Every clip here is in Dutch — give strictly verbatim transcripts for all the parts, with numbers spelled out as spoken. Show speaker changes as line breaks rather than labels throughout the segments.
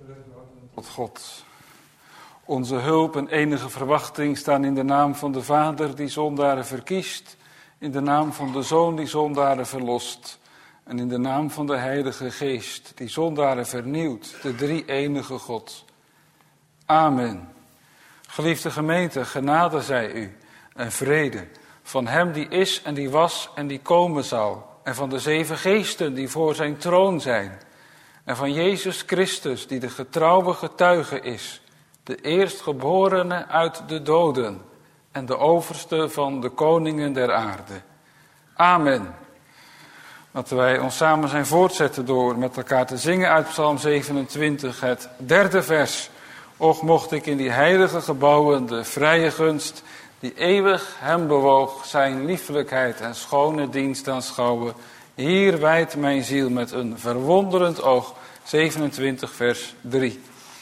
Tot God. Onze hulp en enige verwachting staan in de naam van de Vader die zondaren verkiest, in de naam van de Zoon die zondaren verlost en in de naam van de Heilige Geest die zondaren vernieuwt, de drie enige God. Amen. Geliefde gemeente, genade zij u en vrede van hem die is en die was en die komen zal, en van de zeven geesten die voor zijn troon zijn, en van Jezus Christus die de getrouwe getuige is, de eerstgeborene uit de doden en de overste van de koningen der aarde. Amen. Laten wij ons samen zijn voortzetten door met elkaar te zingen uit Psalm zevenentwintig, het derde vers. Och, mocht ik in die heilige gebouwen de vrije gunst die eeuwig hem bewoog, zijn lieflijkheid en schone dienst aanschouwen. Hier wijdt mijn ziel met een verwonderend oog. zevenentwintig vers drie.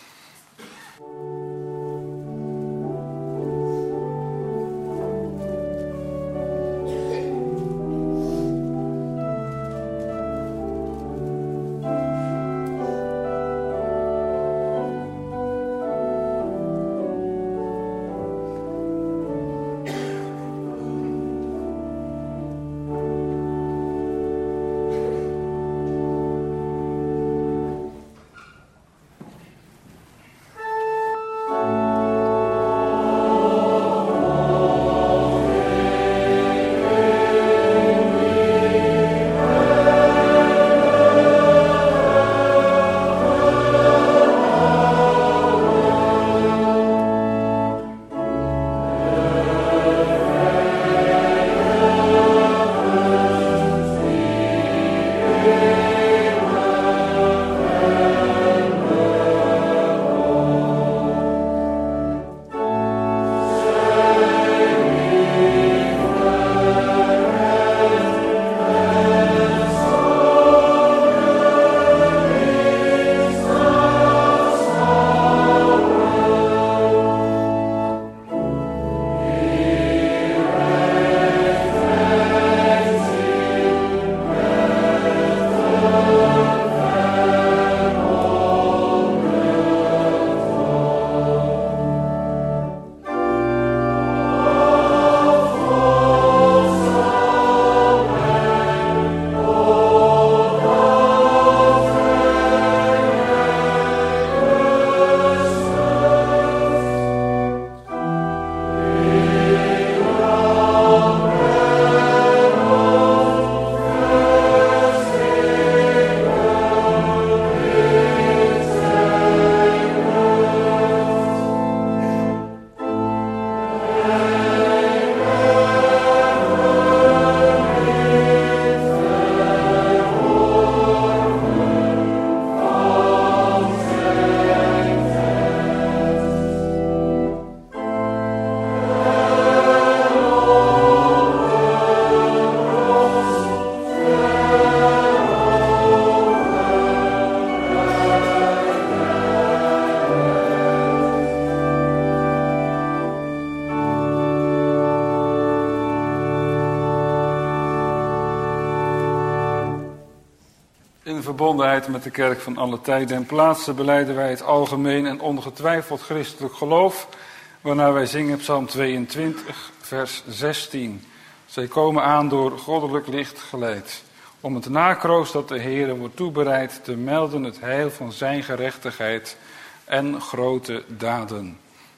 Verbondenheid met de kerk van alle tijden en plaatsen belijden wij het algemeen en ongetwijfeld christelijk geloof, waarna wij zingen Psalm tweeëntwintig, vers zestien. Zij komen aan door goddelijk licht geleid, om het nakroost dat de Heere wordt toebereid te melden het heil van zijn gerechtigheid en grote daden.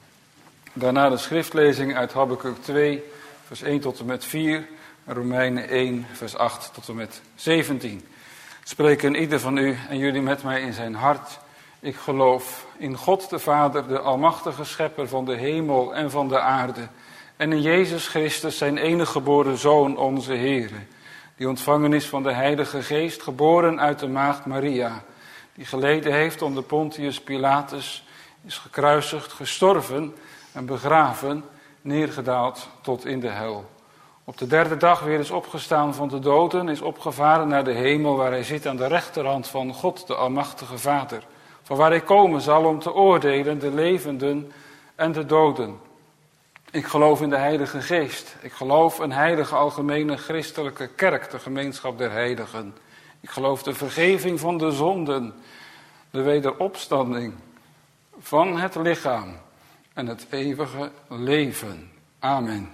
Daarna de schriftlezing uit Habakuk twee, vers één tot en met vier, en Romeinen één, vers acht tot en met zeventien. Spreken ieder van u en jullie met mij in zijn hart. Ik geloof in God de Vader, de almachtige schepper van de hemel en van de aarde. En in Jezus Christus, zijn enige geboren Zoon, onze Heere. Die ontvangen is van de Heilige Geest, geboren uit de maagd Maria. Die geleden heeft onder Pontius Pilatus, is gekruisigd, gestorven en begraven, neergedaald tot in de hel. Op de derde dag weer is opgestaan van de doden, is opgevaren naar de hemel, waar hij zit aan de rechterhand van God, de almachtige Vader. Van waar hij komen zal om te oordelen de levenden en de doden. Ik geloof in de Heilige Geest. Ik geloof een heilige algemene christelijke kerk, de gemeenschap der heiligen. Ik geloof de vergeving van de zonden, de wederopstanding van het lichaam en het eeuwige leven. Amen.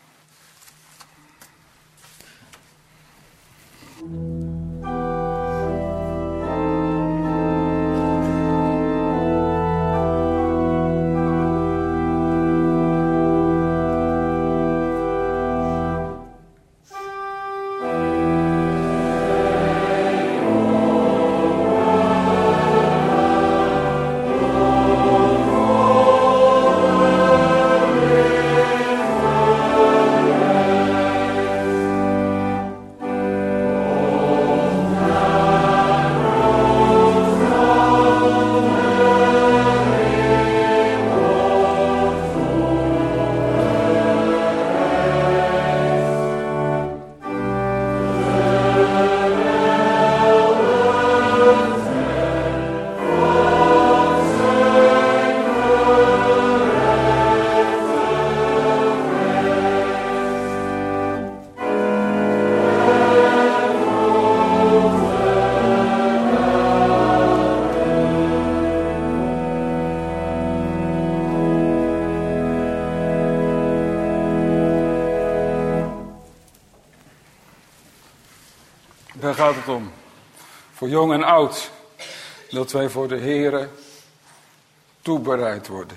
Daar gaat het om. Voor jong en oud. Dat wij voor de Heere toebereid worden.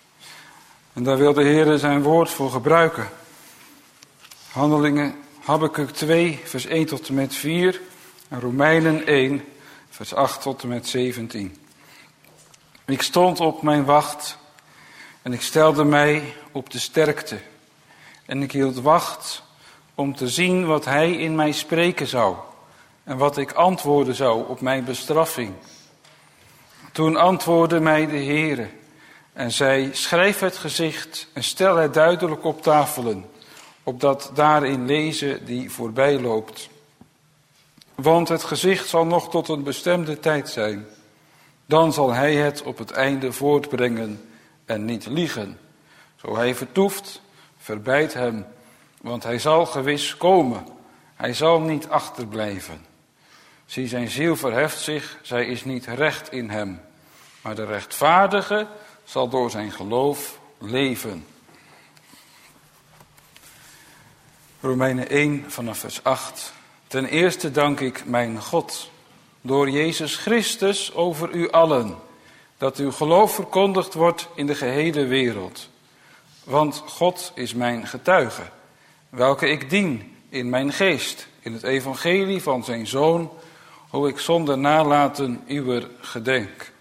En daar wil de Heere zijn woord voor gebruiken. Handelingen, Habakuk twee, vers één tot en met vier. En Romeinen één, vers acht tot en met zeventien. Ik stond op mijn wacht. En ik stelde mij op de sterkte. En ik hield wacht om te zien wat hij in mij spreken zou. En wat ik antwoorden zou op mijn bestraffing. Toen antwoordde mij de Heere en zei: schrijf het gezicht en stel het duidelijk op tafelen, opdat daarin lezen die voorbij loopt. Want het gezicht zal nog tot een bestemde tijd zijn. Dan zal hij het op het einde voortbrengen en niet liegen. Zo hij vertoeft, verbeid hem, want hij zal gewis komen. Hij zal niet achterblijven. Zie, zijn ziel verheft zich, zij is niet recht in hem. Maar de rechtvaardige zal door zijn geloof leven. Romeinen één vanaf vers acht. Ten eerste dank ik mijn God, door Jezus Christus over u allen, dat uw geloof verkondigd wordt in de gehele wereld. Want God is mijn getuige, welke ik dien in mijn geest, in het evangelie van zijn Zoon, hoe ik zonder nalaten uwer gedenk.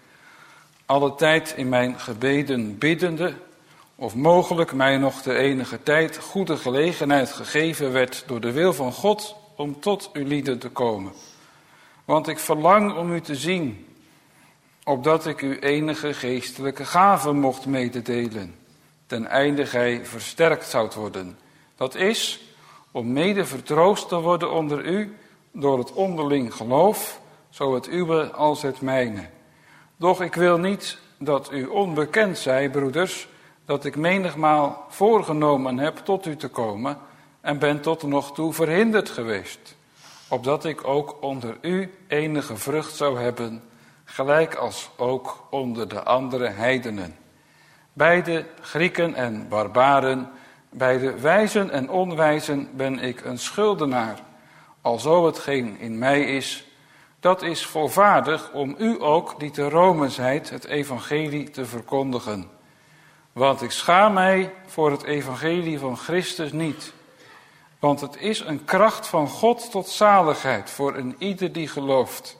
Alle tijd in mijn gebeden biddende, of mogelijk mij nog de enige tijd goede gelegenheid gegeven werd door de wil van God om tot uw lieden te komen. Want ik verlang om u te zien, opdat ik u enige geestelijke gaven mocht mededelen, ten einde gij versterkt zoudt worden. Dat is, om mede vertroost te worden onder u, door het onderling geloof, zo het uwe als het mijne. Doch ik wil niet dat u onbekend zij, broeders, dat ik menigmaal voorgenomen heb tot u te komen en ben tot nog toe verhinderd geweest, opdat ik ook onder u enige vrucht zou hebben, gelijk als ook onder de andere heidenen. Bij de Grieken en barbaren, bij de wijzen en onwijzen ben ik een schuldenaar, alzo hetgeen in mij is, dat is volvaardig om u ook, die te Rome zijt, het evangelie te verkondigen. Want ik schaam mij voor het evangelie van Christus niet. Want het is een kracht van God tot zaligheid voor een ieder die gelooft.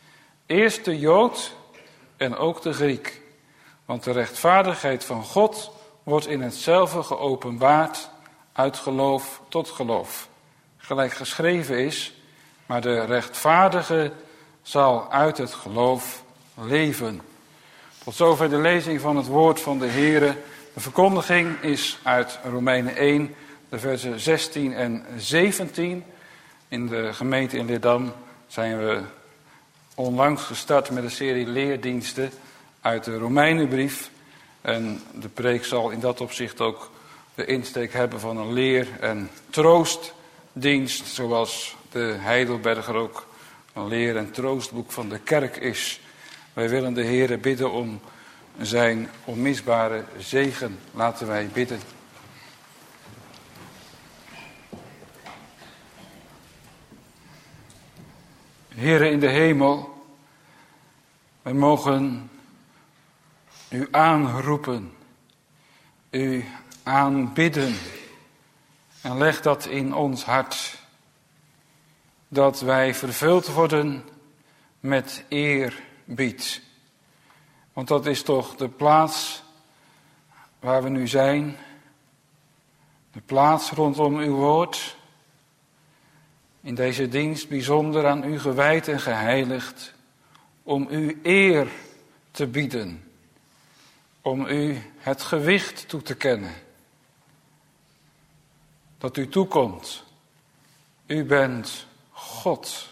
Eerst de Jood en ook de Griek. Want de rechtvaardigheid van God wordt in hetzelfde geopenbaard uit geloof tot geloof. Gelijk geschreven is, maar de rechtvaardige zal uit het geloof leven. Tot zover de lezing van het woord van de Heere. De verkondiging is uit Romeinen één, de versen zestien en zeventien. In de gemeente in Leerdam zijn we onlangs gestart met een serie leerdiensten uit de Romeinenbrief. En de preek zal in dat opzicht ook de insteek hebben van een leer- en troostdienst, zoals de Heidelberger ook een leer- en troostboek van de kerk is. Wij willen de Heere bidden om zijn onmisbare zegen. Laten wij bidden. Heere in de hemel, wij mogen u aanroepen, u aanbidden en leg dat in ons hart, dat wij vervuld worden met eerbied. Want dat is toch de plaats waar we nu zijn, de plaats rondom uw woord, in deze dienst bijzonder aan u gewijd en geheiligd, om u eer te bieden, om u het gewicht toe te kennen, dat u toekomt. U bent God,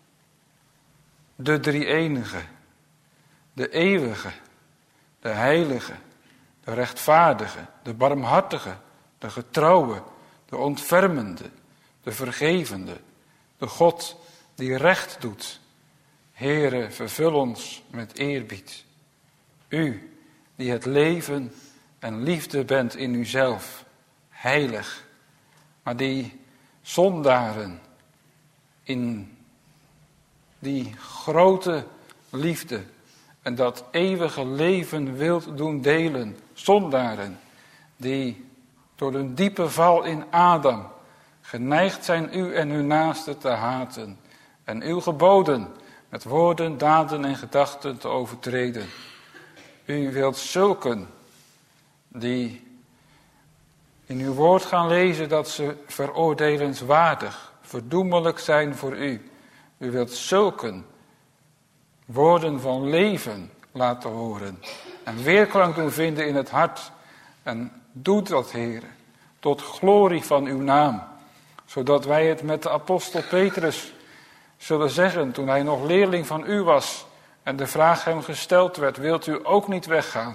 de drie-enige, de eeuwige, de heilige, de rechtvaardige, de barmhartige, de getrouwe, de ontfermende, de vergevende, de God die recht doet. Heere, vervul ons met eerbied. U die het leven en liefde bent in uzelf, heilig, maar die zondaren in die grote liefde en dat eeuwige leven wilt doen delen. Zondaren die door een diepe val in Adam geneigd zijn u en uw naaste te haten en uw geboden met woorden, daden en gedachten te overtreden. U wilt zulken die in uw woord gaan lezen dat ze veroordelenswaardig, verdoemelijk zijn voor u. U wilt zulken woorden van leven laten horen en weerklank doen vinden in het hart. En doet dat, Heer, tot glorie van uw naam, zodat wij het met de apostel Petrus zullen zeggen, toen hij nog leerling van u was en de vraag hem gesteld werd, wilt u ook niet weggaan?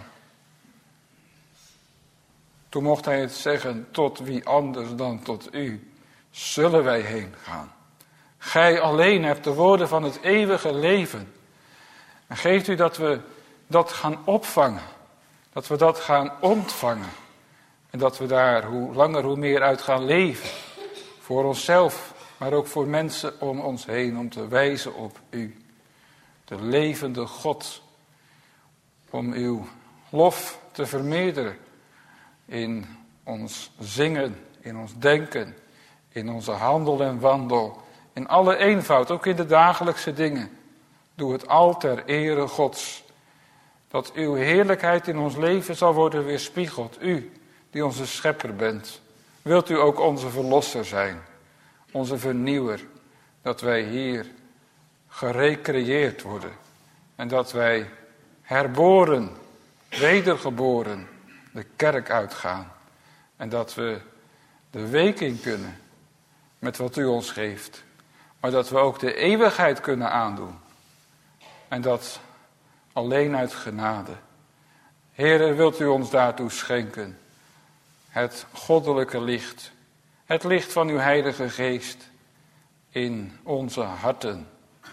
Toen mocht hij het zeggen, tot wie anders dan tot u zullen wij heen gaan. Gij alleen hebt de woorden van het eeuwige leven. En geeft u dat we dat gaan opvangen, dat we dat gaan ontvangen. En dat we daar hoe langer hoe meer uit gaan leven. Voor onszelf, maar ook voor mensen om ons heen, om te wijzen op u. De levende God. Om uw lof te vermeerderen in ons zingen, in ons denken, in onze handel en wandel. In alle eenvoud, ook in de dagelijkse dingen. Doe het al ter ere Gods. Dat uw heerlijkheid in ons leven zal worden weerspiegeld. U, die onze schepper bent. Wilt u ook onze verlosser zijn. Onze vernieuwer. Dat wij hier gerecreëerd worden. En dat wij herboren, wedergeboren, de kerk uitgaan. En dat we de week in kunnen met wat u ons geeft. Maar dat we ook de eeuwigheid kunnen aandoen. En dat alleen uit genade. Heere, wilt u ons daartoe schenken. Het goddelijke licht. Het licht van uw heilige geest. In onze harten.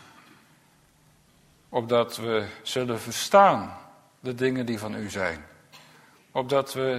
Opdat we zullen verstaan de dingen die van u zijn. Opdat we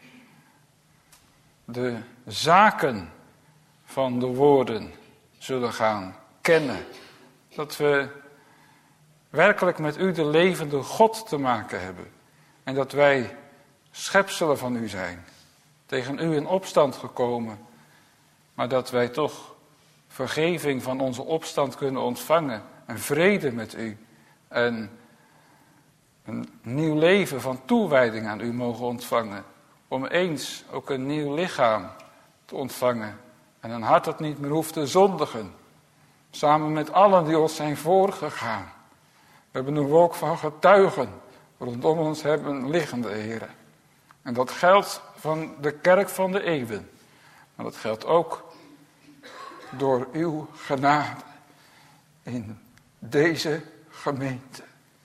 de zaken van de woorden zullen gaan kennen. Dat we werkelijk met u de levende God te maken hebben. En dat wij schepselen van u zijn. Tegen u in opstand gekomen. Maar dat wij toch vergeving van onze opstand kunnen ontvangen. En vrede met u. En een nieuw leven van toewijding aan u mogen ontvangen. Om eens ook een nieuw lichaam te ontvangen. En een hart dat niet meer hoeft te zondigen. Samen met allen die ons zijn voorgegaan. We hebben een wolk van getuigen rondom ons hebben liggende, Heer. En dat geldt van de kerk van de eeuwen. Maar dat geldt ook door uw genade in deze gemeente.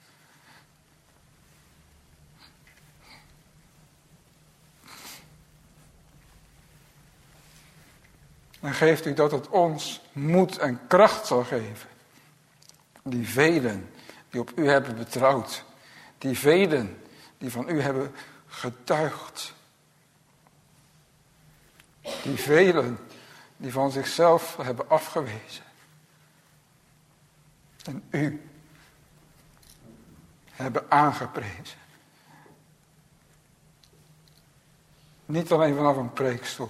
En geeft u dat het ons moed en kracht zal geven. Die velen
die op u hebben betrouwd. Die velen die van u hebben getuigd. Die velen die van zichzelf hebben afgewezen. En u hebben aangeprezen. Niet alleen vanaf een preekstoel.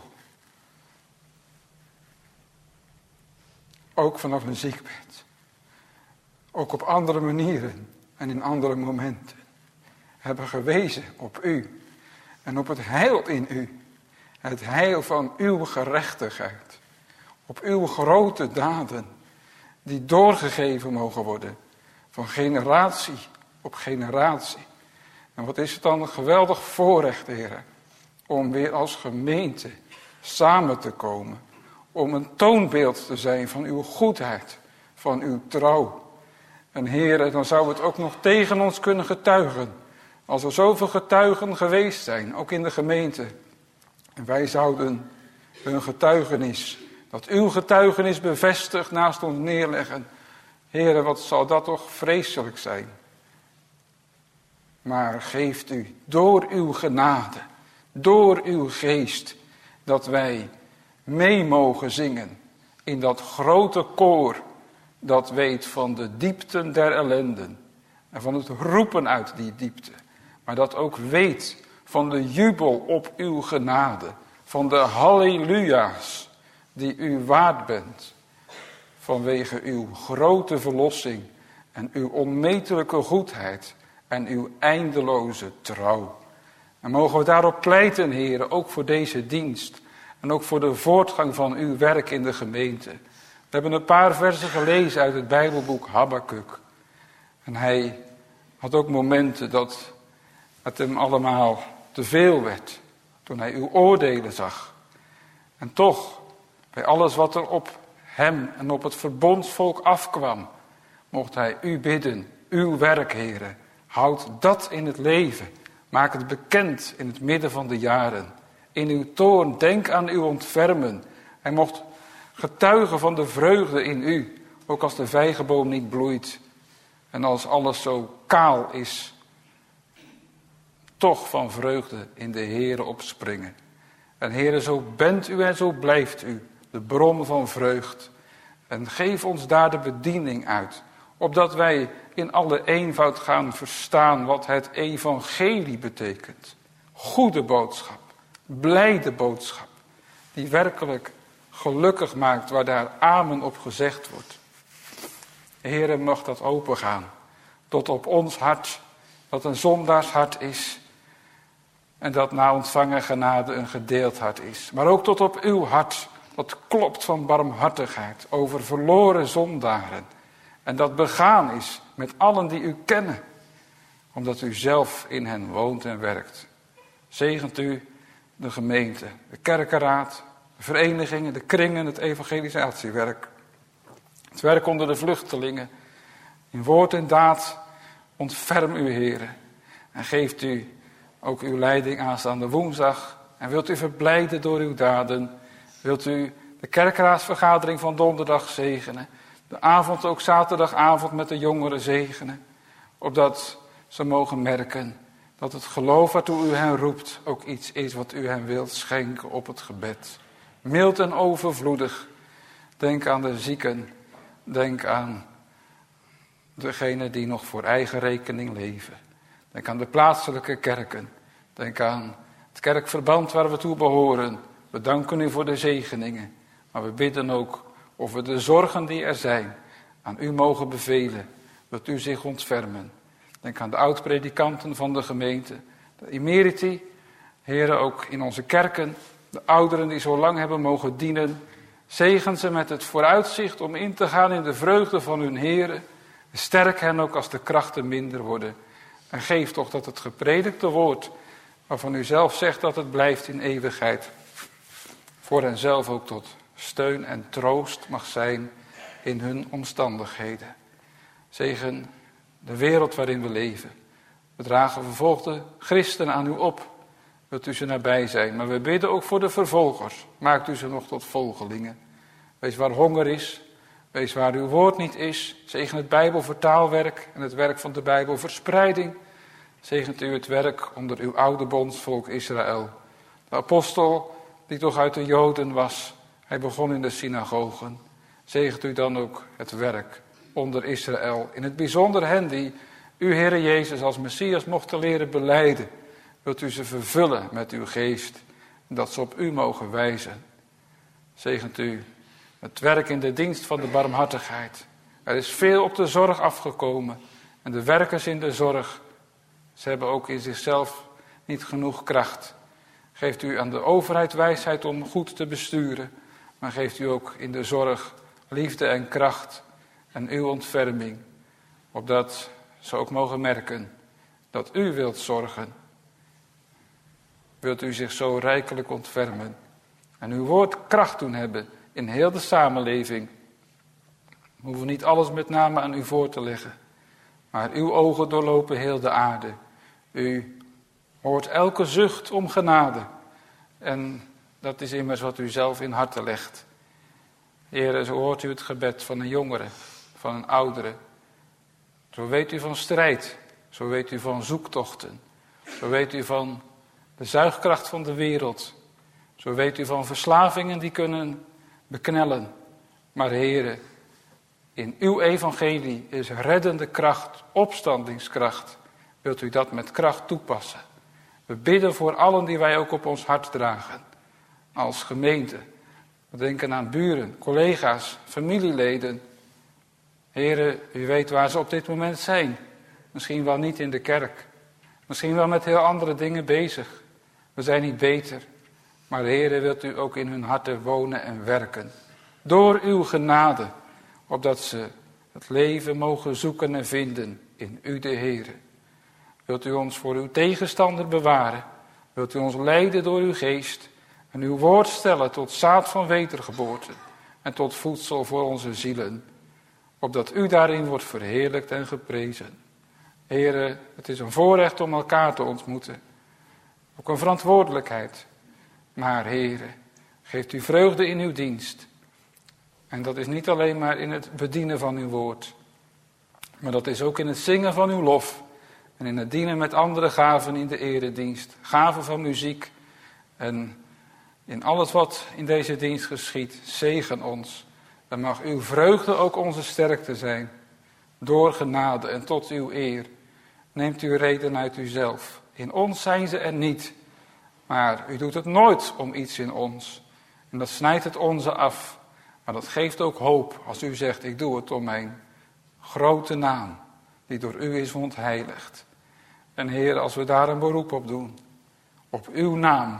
Ook vanaf een ziekbed. Ook op andere manieren en in andere momenten. Hebben gewezen op u. En op het heil in u. Het heil van uw gerechtigheid. Op uw grote daden. Die doorgegeven mogen worden. Van generatie op generatie. En wat is het dan een geweldig voorrecht, Heer. Om weer als gemeente samen te komen. Om een toonbeeld te zijn van uw goedheid. Van uw trouw. En Heer, dan zou het ook nog tegen ons kunnen getuigen. Als er zoveel getuigen geweest zijn, ook in de gemeente. En wij zouden hun getuigenis, dat uw getuigenis bevestigt, naast ons neerleggen. Heere, wat zal dat toch vreselijk zijn. Maar geeft u door uw genade, door uw geest, dat wij mee mogen zingen in dat grote koor dat weet van de diepten der ellenden en van het roepen uit die diepte. Maar dat ook weet van de jubel op uw genade, van de halleluja's die u waard bent. Vanwege uw grote verlossing en uw onmetelijke goedheid en uw eindeloze trouw. En mogen we daarop pleiten, Heer, ook voor deze dienst. En ook voor de voortgang van uw werk in de gemeente. We hebben een paar versen gelezen uit het Bijbelboek Habakuk. En hij had ook momenten dat het hem allemaal te veel werd. Toen hij uw oordelen zag. En toch, bij alles wat er op hem en op het verbondsvolk afkwam, mocht hij u bidden, uw werk, Heere. Houd dat in het leven. Maak het bekend in het midden van de jaren. In uw toorn, denk aan uw ontfermen. Hij mocht getuigen van de vreugde in u, ook als de vijgenboom niet bloeit. En als alles zo kaal is, toch van vreugde in de Heere opspringen. En Heere, zo bent u en zo blijft u, de bron van vreugd. En geef ons daar de bediening uit, opdat wij in alle eenvoud gaan verstaan wat het evangelie betekent. Goede boodschap, blijde boodschap, die werkelijk gelukkig maakt waar daar amen op gezegd wordt. Heere, mag dat opengaan tot op ons hart, dat een zondaarshart is en dat na ontvangen genade een gedeeld hart is. Maar ook tot op uw hart, dat klopt van barmhartigheid over verloren zondaren. En dat begaan is met allen die u kennen, omdat u zelf in hen woont en werkt. Zegent u de gemeente, de kerkenraad, de verenigingen, de kringen, het evangelisatiewerk. Het werk onder de vluchtelingen. In woord en daad ontferm u, Heere. En geeft u ook uw leiding aanstaande woensdag. En wilt u verblijden door uw daden. Wilt u de kerkraadsvergadering van donderdag zegenen. De avond ook zaterdagavond met de jongeren zegenen. Opdat ze mogen merken dat het geloof waartoe u hen roept ook iets is wat u hen wilt schenken op het gebed. Mild en overvloedig. Denk aan de zieken. Denk aan degenen die nog voor eigen rekening leven. Denk aan de plaatselijke kerken. Denk aan het kerkverband waar we toe behoren. We danken u voor de zegeningen. Maar we bidden ook of we de zorgen die er zijn aan u mogen bevelen. Dat u zich ontfermen. Denk aan de oud-predikanten van de gemeente. De emeriti. Heren, ook in onze kerken. De ouderen die zo lang hebben mogen dienen. Zegen ze met het vooruitzicht om in te gaan in de vreugde van hun Heren. Sterk hen ook als de krachten minder worden. En geef toch dat het gepredikte woord, waarvan u zelf zegt dat het blijft in eeuwigheid, voor hen zelf ook tot steun en troost mag zijn in hun omstandigheden. Zegen de wereld waarin we leven. We dragen vervolgde christenen aan u op. Wilt u ze nabij zijn. Maar we bidden ook voor de vervolgers. Maakt u ze nog tot volgelingen. Wees waar honger is, Wees waar uw woord niet is. Zegen het Bijbelvertaalwerk en het werk van de Bijbelverspreiding. Zegent u het werk onder uw oude bondsvolk Israël. De apostel die toch uit de Joden was. Hij begon in de synagogen. Zegent u dan ook het werk onder Israël. In het bijzonder hen die u, Heere Jezus, als Messias mochten leren belijden. Wilt u ze vervullen met uw geest. Dat ze op u mogen wijzen. Zegent u het werk in de dienst van de barmhartigheid. Er is veel op de zorg afgekomen. En de werkers in de zorg, ze hebben ook in zichzelf niet genoeg kracht. Geeft u aan de overheid wijsheid om goed te besturen. Maar geeft u ook in de zorg liefde en kracht en uw ontferming. Opdat ze ook mogen merken dat u wilt zorgen. Wilt u zich zo rijkelijk ontfermen. En uw woord kracht doen hebben in heel de samenleving. We hoeven niet alles met name aan u voor te leggen. Maar uw ogen doorlopen heel de aarde. U hoort elke zucht om genade. En dat is immers wat u zelf in harten legt. Heere, zo hoort u het gebed van een jongere, van een oudere. Zo weet u van strijd. Zo weet u van zoektochten. Zo weet u van de zuigkracht van de wereld. Zo weet u van verslavingen die kunnen beknellen. Maar Heere, in uw evangelie is reddende kracht, opstandingskracht. Wilt u dat met kracht toepassen? We bidden voor allen die wij ook op ons hart dragen. Als gemeente. We denken aan buren, collega's, familieleden. Heere, u weet waar ze op dit moment zijn. Misschien wel niet in de kerk. Misschien wel met heel andere dingen bezig. We zijn niet beter. Maar Heere, wilt u ook in hun harten wonen en werken. Door uw genade. Opdat ze het leven mogen zoeken en vinden in u de Heere. Wilt u ons voor uw tegenstander bewaren. Wilt u ons leiden door uw geest. En uw woord stellen tot zaad van wedergeboorte. En tot voedsel voor onze zielen. Opdat u daarin wordt verheerlijkt en geprezen. Heere, het is een voorrecht om elkaar te ontmoeten. Ook een verantwoordelijkheid. Maar Heere, geeft u vreugde in uw dienst. En dat is niet alleen maar in het bedienen van uw woord. Maar dat is ook in het zingen van uw lof. En in het dienen met andere gaven in de eredienst. Gaven van muziek. En in alles wat in deze dienst geschiet, zegen ons. Dan mag uw vreugde ook onze sterkte zijn. Door genade en tot uw eer. Neemt u reden uit uzelf. In ons zijn ze er niet. Maar u doet het nooit om iets in ons. En dat snijdt het onze af. Maar dat geeft ook hoop als u zegt, ik doe het om mijn grote naam. Die door u is ontheiligd. En Heer, als we daar een beroep op doen. Op uw naam.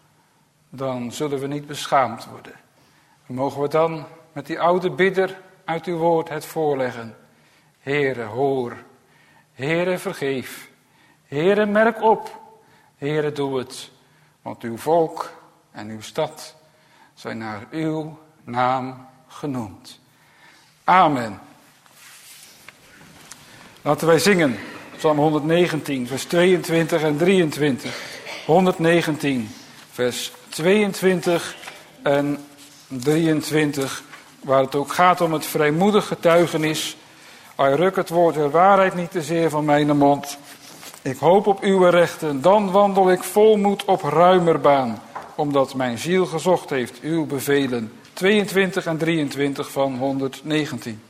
Dan zullen we niet beschaamd worden. En mogen we dan met die oude bidder uit uw woord het voorleggen. Heere, hoor. Heere, vergeef. Heere, merk op. Heere, doe het. Want uw volk en uw stad zijn naar uw naam genoemd. Amen. Laten wij zingen. Psalm honderdnegentien, vers tweeëntwintig en drieëntwintig. honderdnegentien, vers tweeëntwintig en drieëntwintig. Waar het ook gaat om het vrijmoedig getuigenis. Ai, ruk het woord der waarheid niet te zeer van mijn mond. Ik hoop op uw rechten, dan wandel ik vol moed op ruimer baan. Omdat mijn ziel gezocht heeft uw bevelen. tweeëntwintig en drieëntwintig van honderdnegentien.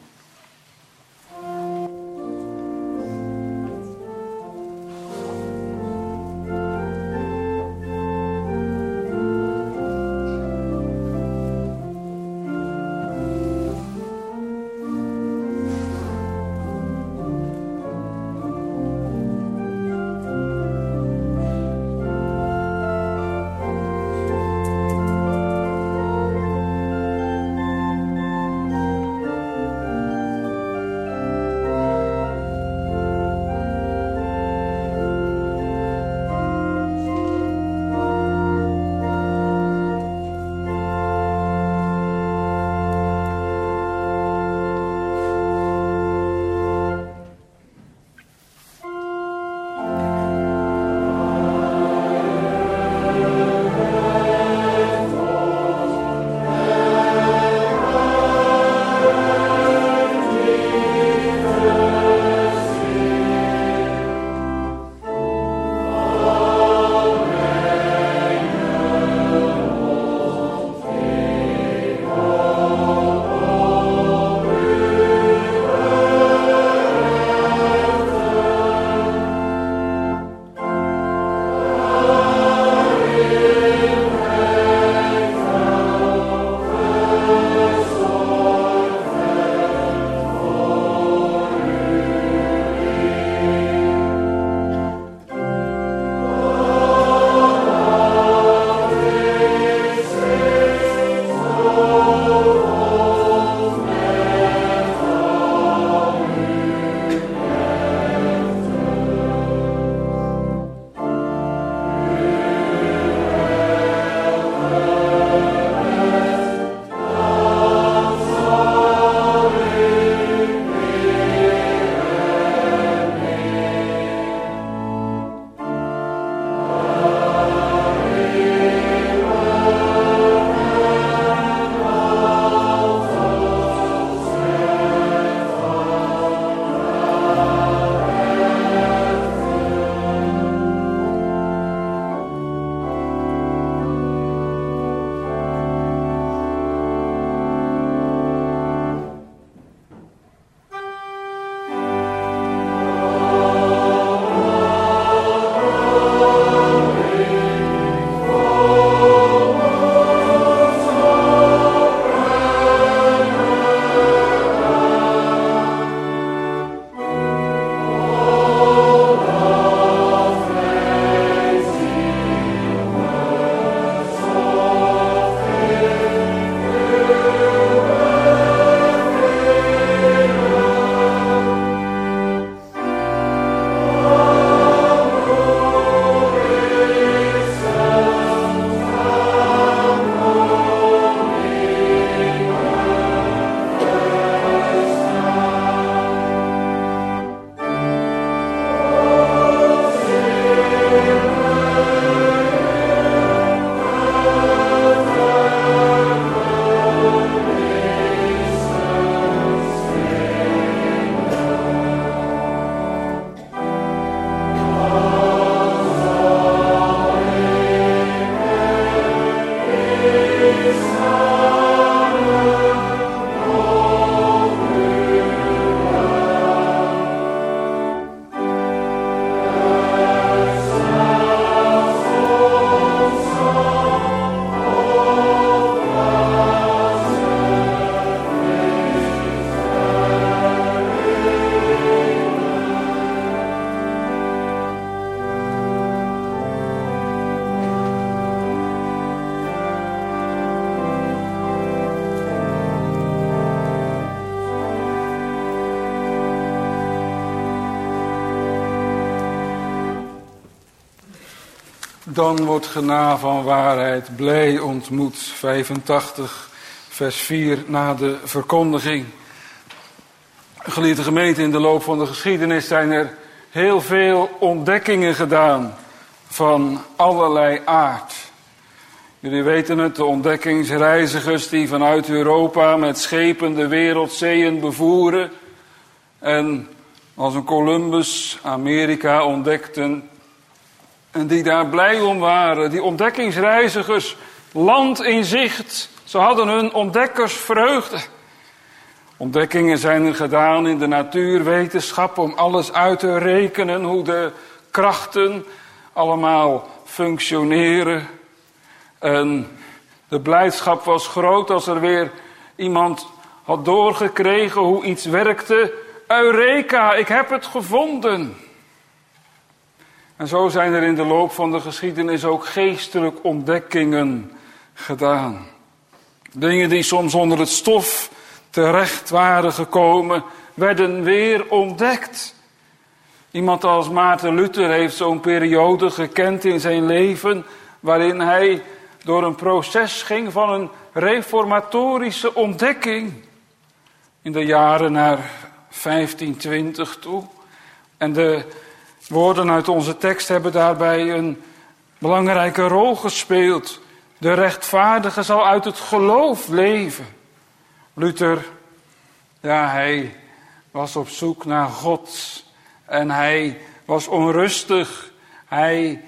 Dan wordt ge na van waarheid blij ontmoet. vijfentachtig, vers vier, na de verkondiging. Geliefde gemeente, in de loop van de geschiedenis zijn er heel veel ontdekkingen gedaan van allerlei aard. Jullie weten het, de ontdekkingsreizigers die vanuit Europa met schepen de wereldzeeën bevoeren en als een Columbus Amerika ontdekten en die daar blij om waren. Die ontdekkingsreizigers, land in zicht, ze hadden hun ontdekkersvreugde. Ontdekkingen zijn er gedaan in de natuurwetenschap om alles uit te rekenen, hoe de krachten allemaal functioneren. En de blijdschap was groot als er weer iemand had doorgekregen hoe iets werkte. Eureka, ik heb het gevonden. En zo zijn er in de loop van de geschiedenis ook geestelijke ontdekkingen gedaan. Dingen die soms onder het stof terecht waren gekomen, werden weer ontdekt. Iemand als Maarten Luther heeft zo'n periode gekend in zijn leven waarin hij door een proces ging van een reformatorische ontdekking in de jaren naar vijftientwintig toe. En de woorden uit onze tekst hebben daarbij een belangrijke rol gespeeld. De rechtvaardige zal uit het geloof leven. Luther, ja, hij was op zoek naar God en hij was onrustig. Hij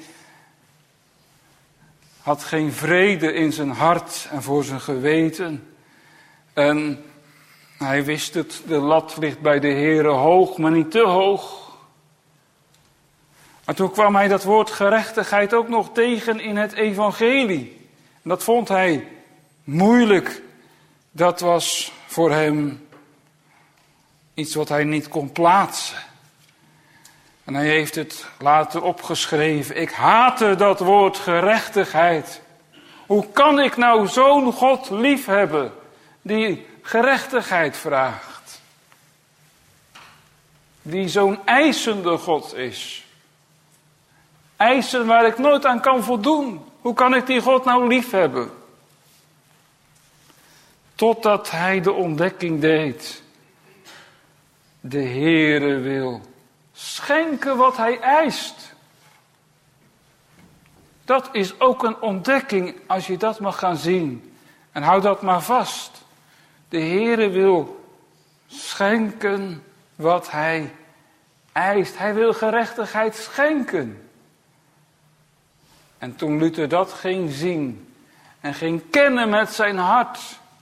had geen vrede in zijn hart en voor zijn geweten. En hij wist het, de lat ligt bij de Heere hoog, maar niet te hoog. Maar toen kwam hij dat woord gerechtigheid ook nog tegen in het evangelie. En dat vond hij moeilijk. Dat was voor hem iets wat hij niet kon plaatsen. En hij heeft het later opgeschreven. Ik haatte dat woord gerechtigheid. Hoe kan ik nou zo'n God liefhebben die gerechtigheid vraagt? Die zo'n eisende God is. Eisen waar ik nooit aan kan voldoen. Hoe kan ik die God nou liefhebben? Totdat hij de ontdekking deed. De Heere wil schenken wat hij eist. Dat is ook een ontdekking als je dat mag gaan zien. En hou dat maar vast. De Heere wil schenken wat hij eist. Hij wil gerechtigheid schenken. En toen Luther dat ging zien en ging kennen met zijn hart,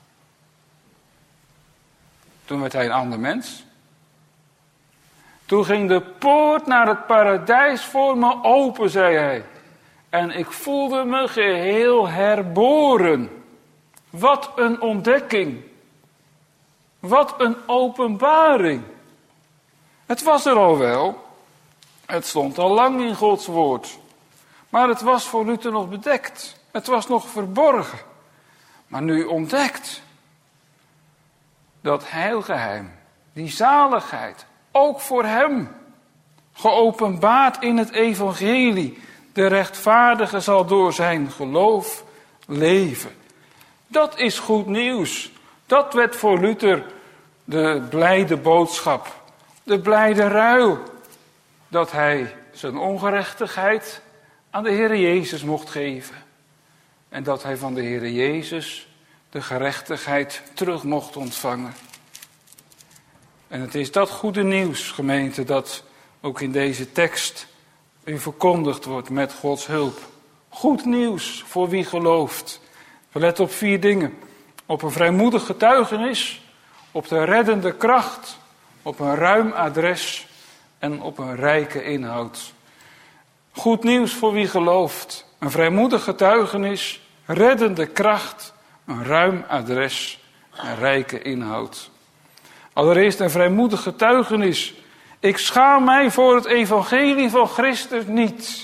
toen werd hij een ander mens. Toen ging de poort naar het paradijs voor me open, zei hij. En ik voelde me geheel herboren. Wat een ontdekking. Wat een openbaring. Het was er al wel. Het stond al lang in Gods woord. Maar het was voor Luther nog bedekt. Het was nog verborgen. Maar nu ontdekt. Dat heilgeheim. Die zaligheid. Ook voor hem. Geopenbaard in het evangelie. De rechtvaardige zal door zijn geloof leven. Dat is goed nieuws. Dat werd voor Luther de blijde boodschap. De blijde ruil. Dat hij zijn ongerechtigheid aan de Heere Jezus mocht geven. En dat hij van de Heere Jezus de gerechtigheid terug mocht ontvangen. En het is dat goede nieuws, gemeente, dat ook in deze tekst u verkondigd wordt met Gods hulp. Goed nieuws voor wie gelooft. We letten op vier dingen. Op een vrijmoedig getuigenis, op de reddende kracht, op een ruim adres en op een rijke inhoud. Goed nieuws voor wie gelooft. Een vrijmoedig getuigenis, reddende kracht, een ruim adres en rijke inhoud. Allereerst een vrijmoedig getuigenis. Ik schaam mij voor het evangelie van Christus niet.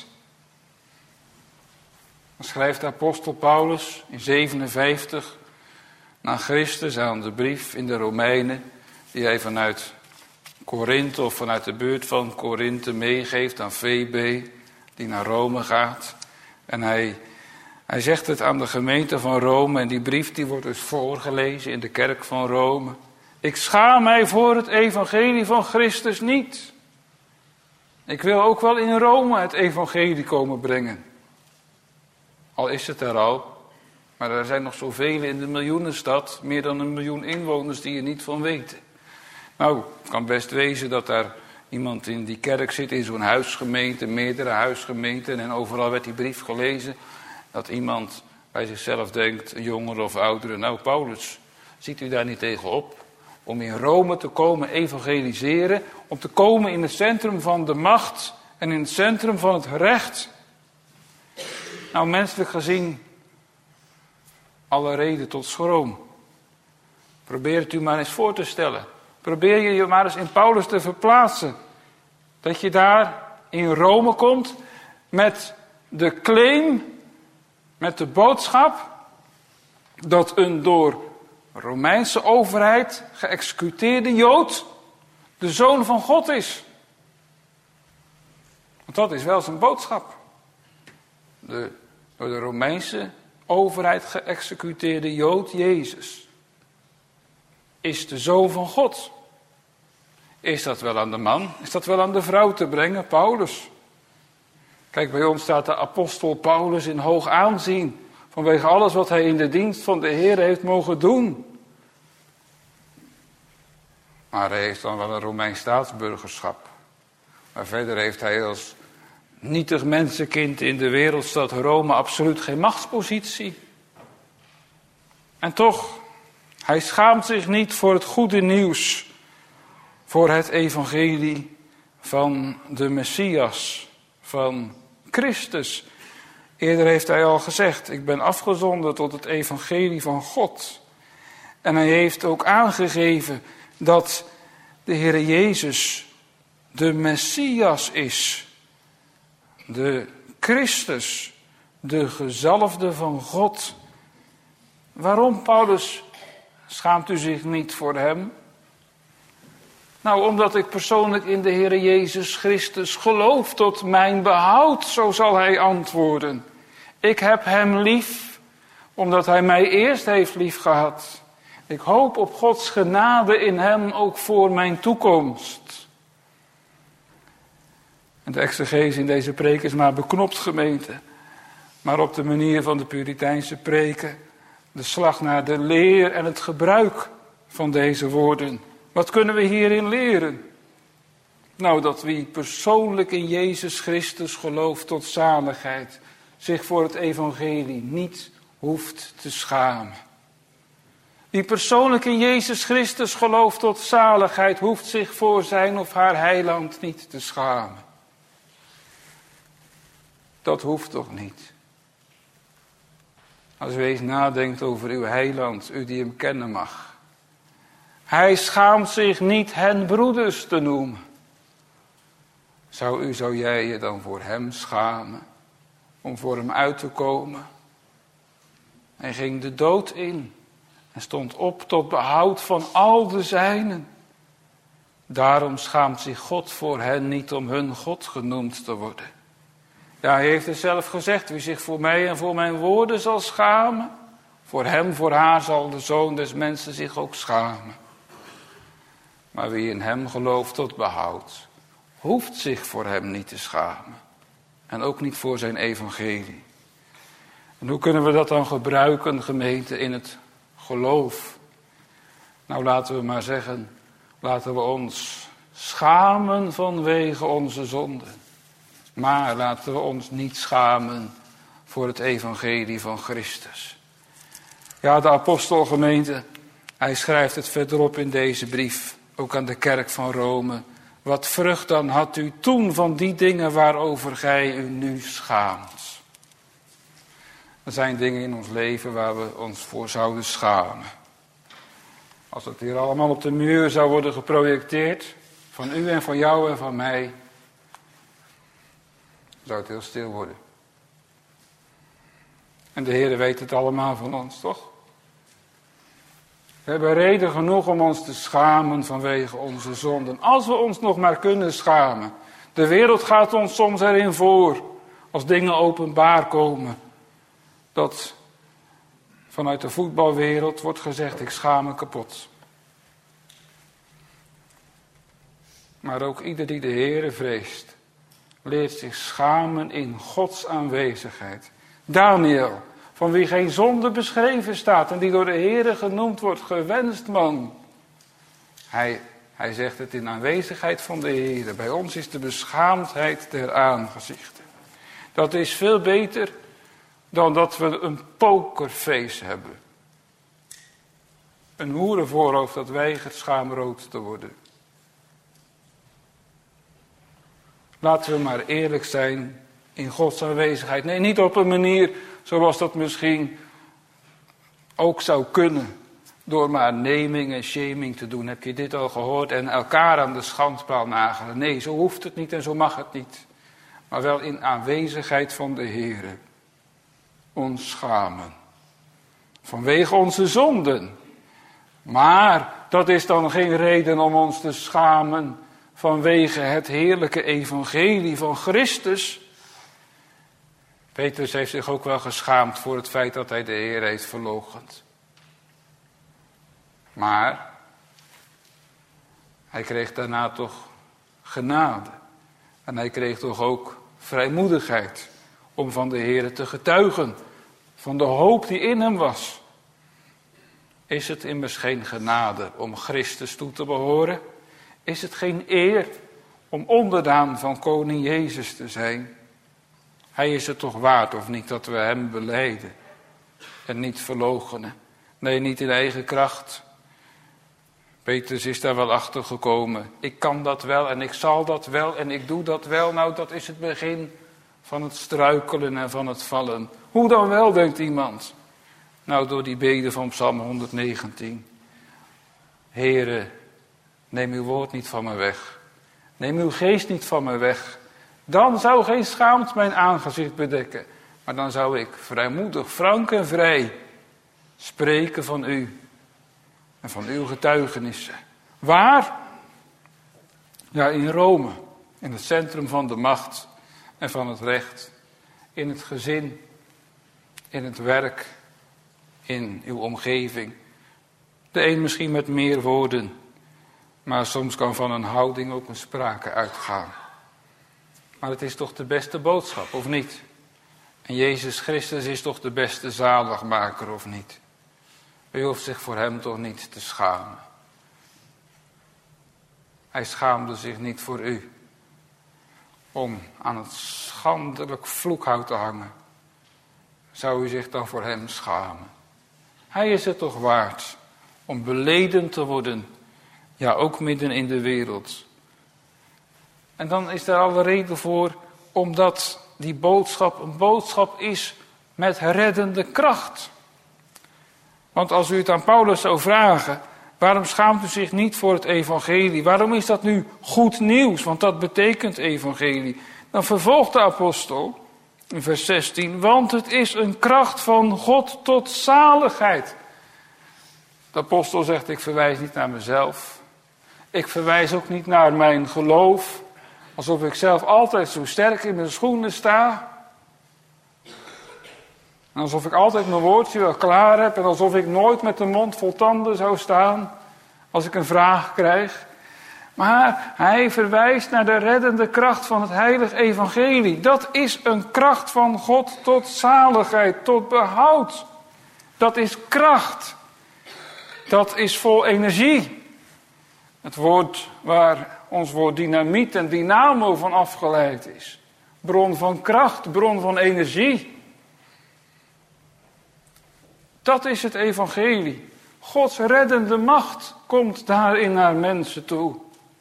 Dan schrijft de apostel Paulus in zevenenvijftig naar Christus aan de brief in de Romeinen, die hij vanuit Korinthe of vanuit de buurt van Korinthe meegeeft aan Febe, die naar Rome gaat.
En hij, hij zegt het aan de gemeente van Rome. En die brief die wordt dus voorgelezen in de kerk van Rome. Ik schaam mij voor het evangelie van Christus niet. Ik wil ook wel in Rome het evangelie komen brengen. Al is het er al. Maar er zijn nog zoveel in de miljoenenstad. Meer dan een miljoen inwoners die er niet van weten. Nou, het kan best wezen dat daar iemand in die kerk zit. In zo'n huisgemeente, meerdere huisgemeenten. En overal werd die brief gelezen. Dat iemand bij zichzelf denkt, een jongere of oudere. Nou, Paulus, ziet u daar niet tegen op? Om in Rome te komen evangeliseren. Om te komen in het centrum van de macht. En in het centrum van het recht. Nou, menselijk gezien, alle reden tot schroom. Probeer het u maar eens voor te stellen. Probeer je je maar eens in Paulus te verplaatsen. Dat je daar in Rome komt met de claim, met de boodschap, dat een door Romeinse overheid geëxecuteerde Jood de Zoon van God is. Want dat is wel zijn boodschap. De door de Romeinse overheid geëxecuteerde Jood Jezus is de Zoon van God. Is dat wel aan de man? Is dat wel aan de vrouw te brengen? Paulus. Kijk, bij ons staat de apostel Paulus in hoog aanzien. Vanwege alles wat hij in de dienst van de Heer heeft mogen doen. Maar hij heeft dan wel een Romeins staatsburgerschap. Maar verder heeft hij als nietig mensenkind in de wereldstad Rome absoluut geen machtspositie. En toch, hij schaamt zich niet voor het goede nieuws. Voor het evangelie van de Messias, van Christus. Eerder heeft hij al gezegd, ik ben afgezonden tot het evangelie van God. En hij heeft ook aangegeven dat de Heer Jezus de Messias is. De Christus, de gezalfde van God. Waarom, Paulus, schaamt u zich niet voor hem? Nou, omdat ik persoonlijk in de Heer Jezus Christus geloof tot mijn behoud, zo zal hij antwoorden. Ik heb hem lief, omdat hij mij eerst heeft liefgehad. Ik hoop op Gods genade in hem ook voor mijn toekomst. En de exegese in deze preek is maar beknopt, gemeente. Maar op de manier van de Puriteinse preken, de slag naar de leer en het gebruik van deze woorden. Wat kunnen we hierin leren? Nou, dat wie persoonlijk in Jezus Christus gelooft tot zaligheid, zich voor het evangelie niet hoeft te schamen. Wie persoonlijk in Jezus Christus gelooft tot zaligheid, hoeft zich voor zijn of haar heiland niet te schamen. Dat hoeft toch niet? Als u eens nadenkt over uw heiland, u die hem kennen mag. Hij schaamt zich niet hen broeders te noemen. Zou u, zou jij je dan voor hem schamen? Om voor hem uit te komen? Hij ging de dood in. En stond op tot behoud van al de zijnen. Daarom schaamt zich God voor hen niet om hun God genoemd te worden. Ja, hij heeft het zelf gezegd. Wie zich voor mij en voor mijn woorden zal schamen. Voor hem, voor haar zal de Zoon des mensen zich ook schamen. Maar wie in hem gelooft tot behoud, hoeft zich voor hem niet te schamen. En ook niet voor zijn evangelie. En hoe kunnen we dat dan gebruiken, gemeente, in het geloof? Nou, laten we maar zeggen, laten we ons schamen vanwege onze zonden. Maar laten we ons niet schamen voor het evangelie van Christus. Ja, de apostelgemeente, hij schrijft het verderop in deze brief, ook aan de kerk van Rome. Wat vrucht dan had u toen van die dingen waarover gij u nu schaamt? Er zijn dingen in ons leven waar we ons voor zouden schamen. Als het hier allemaal op de muur zou worden geprojecteerd, van u en van jou en van mij, zou het heel stil worden. En de Heer weet het allemaal van ons, toch? We hebben reden genoeg om ons te schamen vanwege onze zonden. Als we ons nog maar kunnen schamen. De wereld gaat ons soms erin voor.
Als dingen openbaar komen, dat vanuit de voetbalwereld wordt gezegd, ik schaam me kapot. Maar ook ieder die de Heere vreest, leert zich schamen in Gods aanwezigheid. Daniel, van wie geen zonde beschreven staat en die door de Heere genoemd wordt, gewenst man. Hij, hij zegt het in aanwezigheid van de Heere. Bij ons is de beschaamdheid der aangezichten. Dat is veel beter dan dat we een pokerface hebben. Een hoerenvoorhoofd dat weigert schaamrood te worden. Laten we maar eerlijk zijn in Gods aanwezigheid. Nee, niet op een manier zoals dat misschien ook zou kunnen. Door maar naming en shaming te doen. Heb je dit al gehoord? En elkaar aan de schandpaal nagelen. Nee, zo hoeft het niet en zo mag het niet. Maar wel in aanwezigheid van de Heere. Ons schamen. Vanwege onze zonden. Maar dat is dan geen reden om ons te schamen vanwege het heerlijke evangelie van Christus. Petrus heeft zich ook wel geschaamd voor het feit dat hij de Heer heeft verloochend. Maar hij kreeg daarna toch genade. En hij kreeg toch ook vrijmoedigheid om van de Heer te getuigen. Van de hoop die in hem was. Is het immers geen genade om Christus toe te behoren? Is het geen eer om onderdaan van koning Jezus te zijn? Hij is het toch waard, of niet, dat we hem belijden en niet verloochenen. Nee, niet in eigen kracht. Petrus is daar wel achter gekomen. Ik kan dat wel en ik zal dat wel en ik doe dat wel. Nou, dat is het begin van het struikelen en van het vallen. Hoe dan wel, denkt iemand? Nou, door die bede van Psalm honderdnegentien. Heere, neem uw woord niet van me weg. Neem uw geest niet van me weg. Dan zou geen schaamte mijn aangezicht bedekken. Maar dan zou ik vrijmoedig, frank en vrij spreken van u. En van uw getuigenissen. Waar? Ja, in Rome. In het centrum van de macht en van het recht. In het gezin. In het werk. In uw omgeving. De een misschien met meer woorden. Maar soms kan van een houding ook een sprake uitgaan. Maar het is toch de beste boodschap, of niet? En Jezus Christus is toch de beste zaligmaker, of niet? U hoeft zich voor hem toch niet te schamen. Hij schaamde zich niet voor u. Om aan het schandelijk vloekhout te hangen. Zou u zich dan voor hem schamen? Hij is het toch waard om beleden te worden. Ja, ook midden in de wereld. En dan is daar alle reden voor, omdat die boodschap een boodschap is met reddende kracht. Want als u het aan Paulus zou vragen, waarom schaamt u zich niet voor het evangelie? Waarom is dat nu goed nieuws? Want dat betekent evangelie. Dan vervolgt de apostel in vers zestien, want het is een kracht van God tot zaligheid. De apostel zegt, ik verwijs niet naar mezelf. Ik verwijs ook niet naar mijn geloof. Alsof ik zelf altijd zo sterk in mijn schoenen sta. En alsof ik altijd mijn woordje wel klaar heb. En alsof ik nooit met de mond vol tanden zou staan. Als ik een vraag krijg. Maar hij verwijst naar de reddende kracht van het heilige evangelie. Dat is een kracht van God tot zaligheid, tot behoud. Dat is kracht. Dat is vol energie. Het woord waar ons woord dynamiet en dynamo van afgeleid is. Bron van kracht, bron van energie. Dat is het evangelie. Gods reddende macht komt daarin naar mensen toe.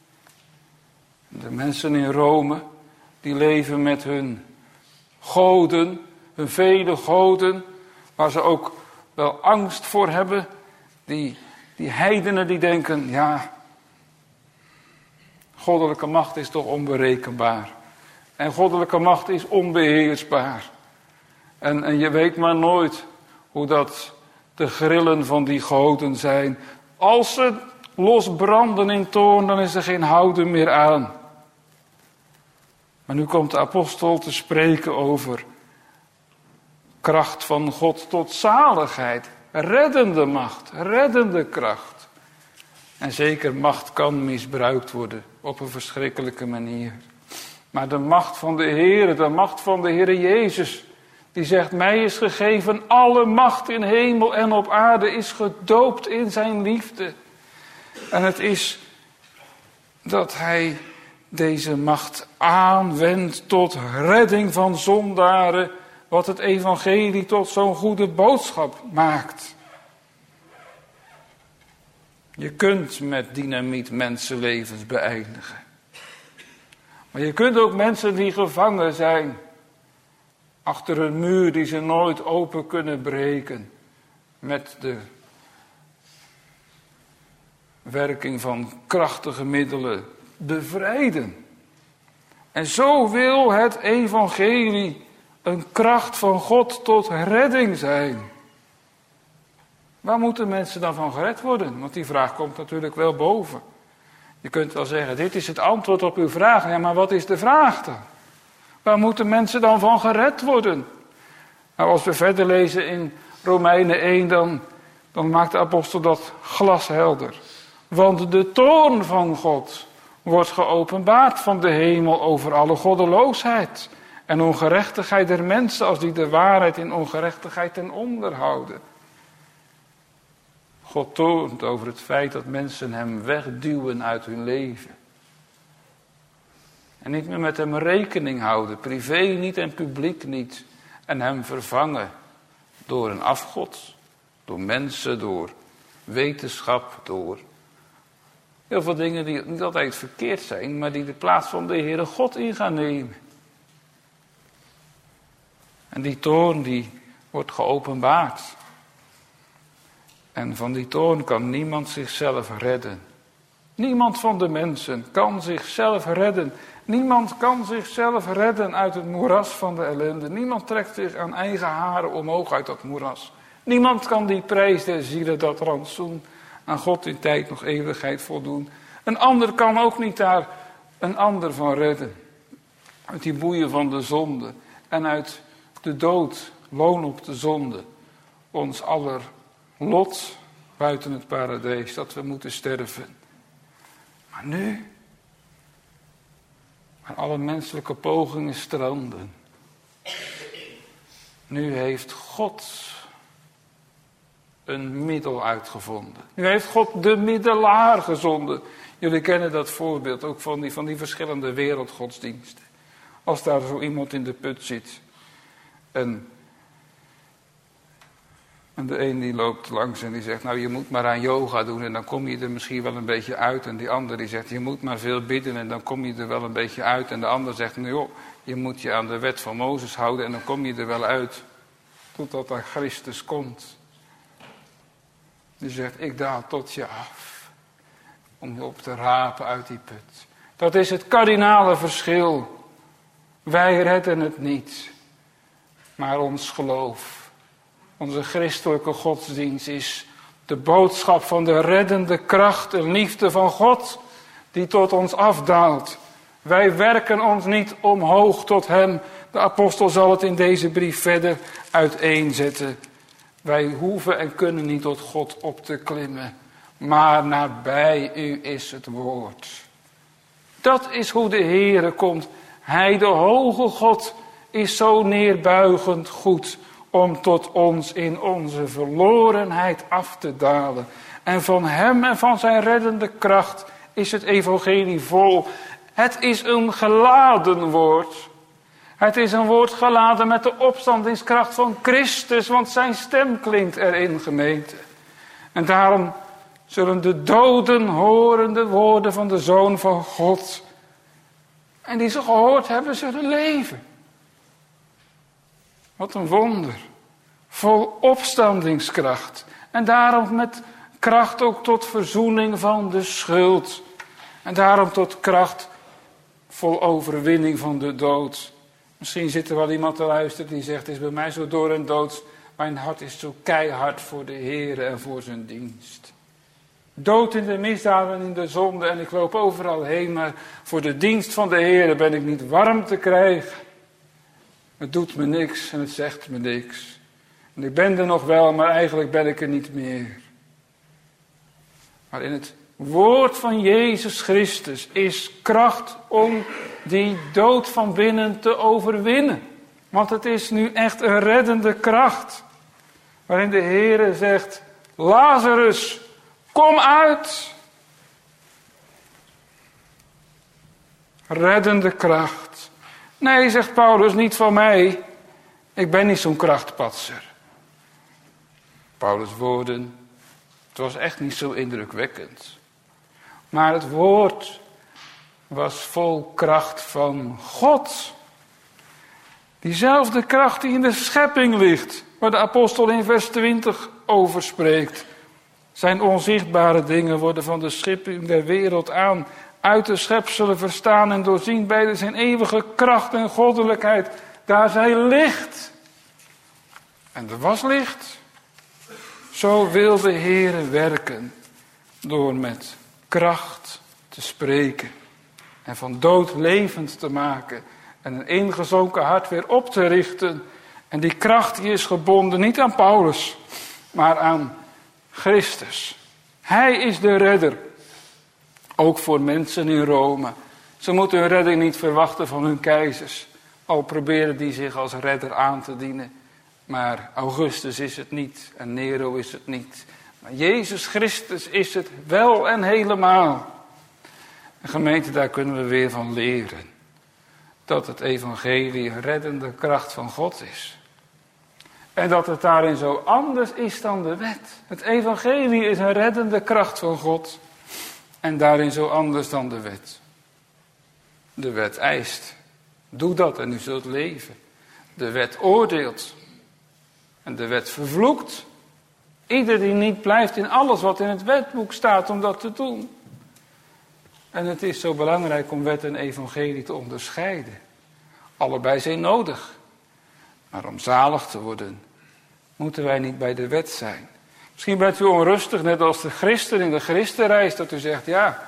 De mensen in Rome, die leven met hun goden, hun vele goden, waar ze ook wel angst voor hebben. Die, die heidenen die denken, ja, goddelijke macht is toch onberekenbaar. En goddelijke macht is onbeheersbaar. En, en je weet maar nooit hoe dat de grillen van die goden zijn. Als ze losbranden in toorn, dan is er geen houden meer aan. Maar nu komt de apostel te spreken over kracht van God tot zaligheid. Reddende macht, reddende kracht. En zeker macht kan misbruikt worden op een verschrikkelijke manier. Maar de macht van de Heer, de macht van de Heer Jezus, die zegt, mij is gegeven alle macht in hemel en op aarde, is gedoopt in zijn liefde. En het is dat hij deze macht aanwendt tot redding van zondaren, wat het evangelie tot zo'n goede boodschap maakt. Je kunt met dynamiet mensenlevens beëindigen. Maar je kunt ook mensen die gevangen zijn achter een muur die ze nooit open kunnen breken, met de werking van krachtige middelen bevrijden. En zo wil het evangelie een kracht van God tot redding zijn. Waar moeten mensen dan van gered worden? Want die vraag komt natuurlijk wel boven. Je kunt wel zeggen, dit is het antwoord op uw vraag. Ja, maar wat is de vraag dan? Waar moeten mensen dan van gered worden? Nou, als we verder lezen in Romeinen één, dan, dan maakt de apostel dat glashelder. Want de toorn van God wordt geopenbaard van de hemel over alle goddeloosheid en ongerechtigheid der mensen, als die de waarheid in ongerechtigheid ten onder houden. God toornt over het feit dat mensen hem wegduwen uit hun leven. En niet meer met hem rekening houden, privé niet en publiek niet. En hem vervangen door een afgod, door mensen, door wetenschap, door heel veel dingen die niet altijd verkeerd zijn, maar die de plaats van de Heere God in gaan nemen. En die toorn die wordt geopenbaard. En van die toorn kan niemand zichzelf redden. Niemand van de mensen kan zichzelf redden. Niemand kan zichzelf redden uit het moeras van de ellende. Niemand trekt zich aan eigen haren omhoog uit dat moeras. Niemand kan die prijs der zielen, dat rantsoen, aan God in tijd nog eeuwigheid voldoen. Een ander kan ook niet daar een ander van redden. Uit die boeien van de zonde en uit de dood, loon op de zonde. Ons aller lot buiten het paradijs, dat we moeten sterven. Maar nu, waar alle menselijke pogingen stranden, nu heeft God een middel uitgevonden. Nu heeft God de middelaar gezonden. Jullie kennen dat voorbeeld ook van die, van die verschillende wereldgodsdiensten. Als daar zo iemand in de put zit en En de een die loopt langs en die zegt, nou je moet maar aan yoga doen en dan kom je er misschien wel een beetje uit. En die ander die zegt, je moet maar veel bidden en dan kom je er wel een beetje uit. En de ander zegt, nou joh, je moet je aan de wet van Mozes houden en dan kom je er wel uit. Totdat daar Christus komt. Die zegt, ik daal tot je af. Om je op te rapen uit die put. Dat is het kardinale verschil. Wij redden het niet. Maar ons geloof. Onze christelijke godsdienst is de boodschap van de reddende kracht en liefde van God die tot ons afdaalt. Wij werken ons niet omhoog tot hem. De apostel zal het in deze brief verder uiteenzetten. Wij hoeven en kunnen niet tot God op te klimmen, maar nabij u is het woord. Dat is hoe de Heere komt. Hij, de hoge God, is zo neerbuigend goed om tot ons in onze verlorenheid af te dalen. En van hem en van zijn reddende kracht is het evangelie vol. Het is een geladen woord. Het is een woord geladen met de opstandingskracht van Christus, want zijn stem klinkt erin, gemeente. En daarom zullen de doden horen de woorden van de Zoon van God. En die ze gehoord hebben, zullen leven. Wat een wonder. Vol opstandingskracht. En daarom met kracht ook tot verzoening van de schuld. En daarom tot kracht vol overwinning van de dood. Misschien zit er wel iemand te luisteren die zegt, het is bij mij zo door en dood. Mijn hart is zo keihard voor de Heer en voor zijn dienst. Dood in de misdaden en in de zonde en ik loop overal heen, maar voor de dienst van de Heer ben ik niet warm te krijgen. Het doet me niks en het zegt me niks. En ik ben er nog wel, maar eigenlijk ben ik er niet meer. Maar in het woord van Jezus Christus is kracht om die dood van binnen te overwinnen. Want het is nu echt een reddende kracht. Waarin de Heer zegt, Lazarus, kom uit. Reddende kracht. Nee, zegt Paulus, niet van mij. Ik ben niet zo'n krachtpatser. Paulus' woorden, het was echt niet zo indrukwekkend. Maar het woord was vol kracht van God. Diezelfde kracht die in de schepping ligt, waar de apostel in vers twintig over spreekt. Zijn onzichtbare dingen worden van de schepping der wereld aan uit de schepselen verstaan en doorzien bij zijn eeuwige kracht en goddelijkheid. Daar zij licht. En er was licht. Zo wil de Heere werken door met kracht te spreken en van dood levend te maken en een ingezonken hart weer op te richten. En die kracht die is gebonden niet aan Paulus, maar aan Christus. Hij is de redder. Ook voor mensen in Rome. Ze moeten hun redding niet verwachten van hun keizers. Al proberen die zich als redder aan te dienen. Maar Augustus is het niet en Nero is het niet. Maar Jezus Christus is het wel en helemaal. En gemeente, daar kunnen we weer van leren. Dat het evangelie een reddende kracht van God is. En dat het daarin zo anders is dan de wet. Het evangelie is een reddende kracht van God. En daarin zo anders dan de wet. De wet eist. Doe dat en u zult leven. De wet oordeelt. En de wet vervloekt. Ieder die niet blijft in alles wat in het wetboek staat om dat te doen. En het is zo belangrijk om wet en evangelie te onderscheiden. Allebei zijn nodig. Maar om zalig te worden, moeten wij niet bij de wet zijn. Misschien bent u onrustig, net als de christen in de christenreis, dat u zegt, ja,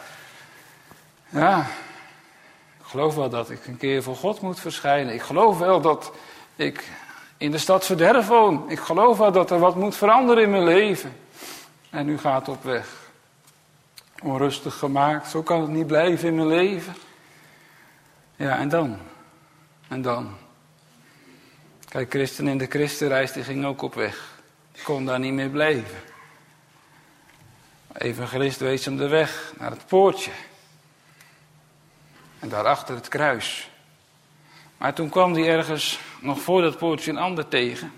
ja, ik geloof wel dat ik een keer voor God moet verschijnen. Ik geloof wel dat ik in de stad verderf woon. Ik geloof wel dat er wat moet veranderen in mijn leven. En u gaat op weg. Onrustig gemaakt, zo kan het niet blijven in mijn leven. Ja, en dan? En dan? Kijk, christen in de christenreis, die ging ook op weg. Kon daar niet meer blijven. Evangelist wees hem de weg naar het poortje. En daarachter het kruis. Maar toen kwam hij ergens nog voor dat poortje een ander tegen.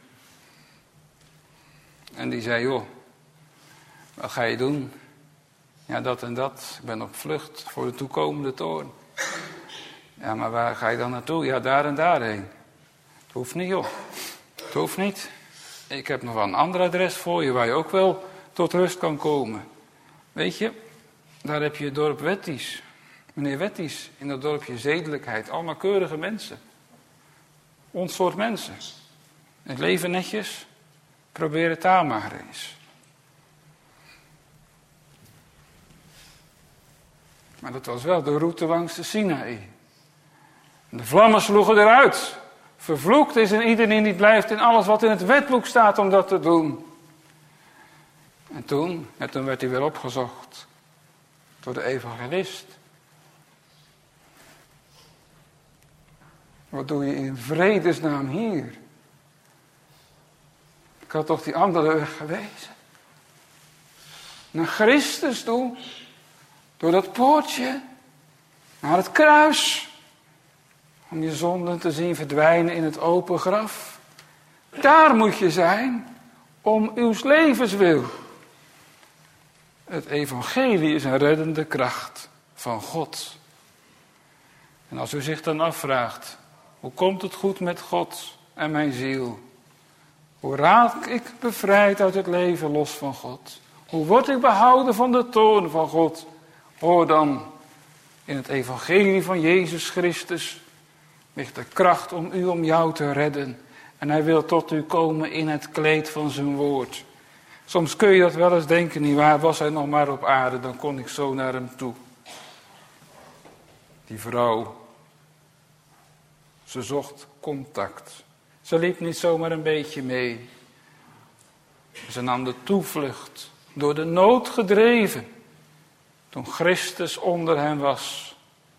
En die zei, joh, wat ga je doen? Ja, dat en dat. Ik ben op vlucht voor de toekomende toorn. Ja, maar waar ga je dan naartoe? Ja, daar en daarheen. Het hoeft niet, joh. Het hoeft niet. Ik heb nog wel een ander adres voor je waar je ook wel tot rust kan komen. Weet je, daar heb je het dorp Wetties. Meneer Wetties, in dat dorpje zedelijkheid. Allemaal keurige mensen. Ons soort mensen. Het leven netjes. Probeer het daar maar eens. Maar dat was wel de route langs de Sinaï. De vlammen sloegen eruit. Vervloekt is er ieder die niet blijft in alles wat in het wetboek staat om dat te doen. En toen, en toen werd hij weer opgezocht door de evangelist. Wat doe je in vredesnaam hier? Ik had toch die andere weg gewezen. Naar Christus toe. Door dat poortje. Naar het kruis. Om je zonden te zien verdwijnen in het open graf. Daar moet je zijn. Om uw levenswil. Het evangelie is een reddende kracht van God. En als u zich dan afvraagt. Hoe komt het goed met God en mijn ziel? Hoe raak ik bevrijd uit het leven los van God? Hoe word ik behouden van de toorn van God? Hoor dan, in het evangelie van Jezus Christus ligt de kracht om u, om jou te redden. En hij wil tot u komen in het kleed van zijn woord. Soms kun je dat wel eens denken, nietwaar, was hij nog maar op aarde, dan kon ik zo naar hem toe. Die vrouw, ze zocht contact. Ze liep niet zomaar een beetje mee. Ze nam de toevlucht, door de nood gedreven, toen Christus onder hen was.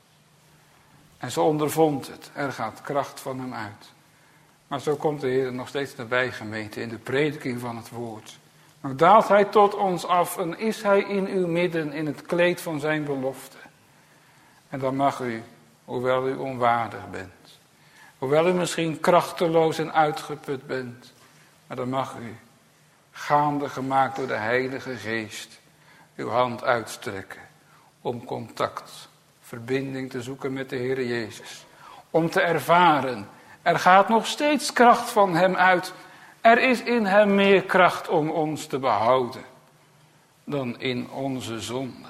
En ze ondervond het, er gaat kracht van hem uit. Maar zo komt de Heer nog steeds nabij, gemeente, in de prediking van het woord. Maar daalt hij tot ons af en is hij in uw midden in het kleed van zijn belofte. En dan mag u, hoewel u onwaardig bent, hoewel u misschien krachteloos en uitgeput bent, maar dan mag u, gaande gemaakt door de Heilige Geest, uw hand uitstrekken om contact, verbinding te zoeken met de Heer Jezus. Om te ervaren, er gaat nog steeds kracht van hem uit. Er is in hem meer kracht om ons te behouden dan in onze zonde.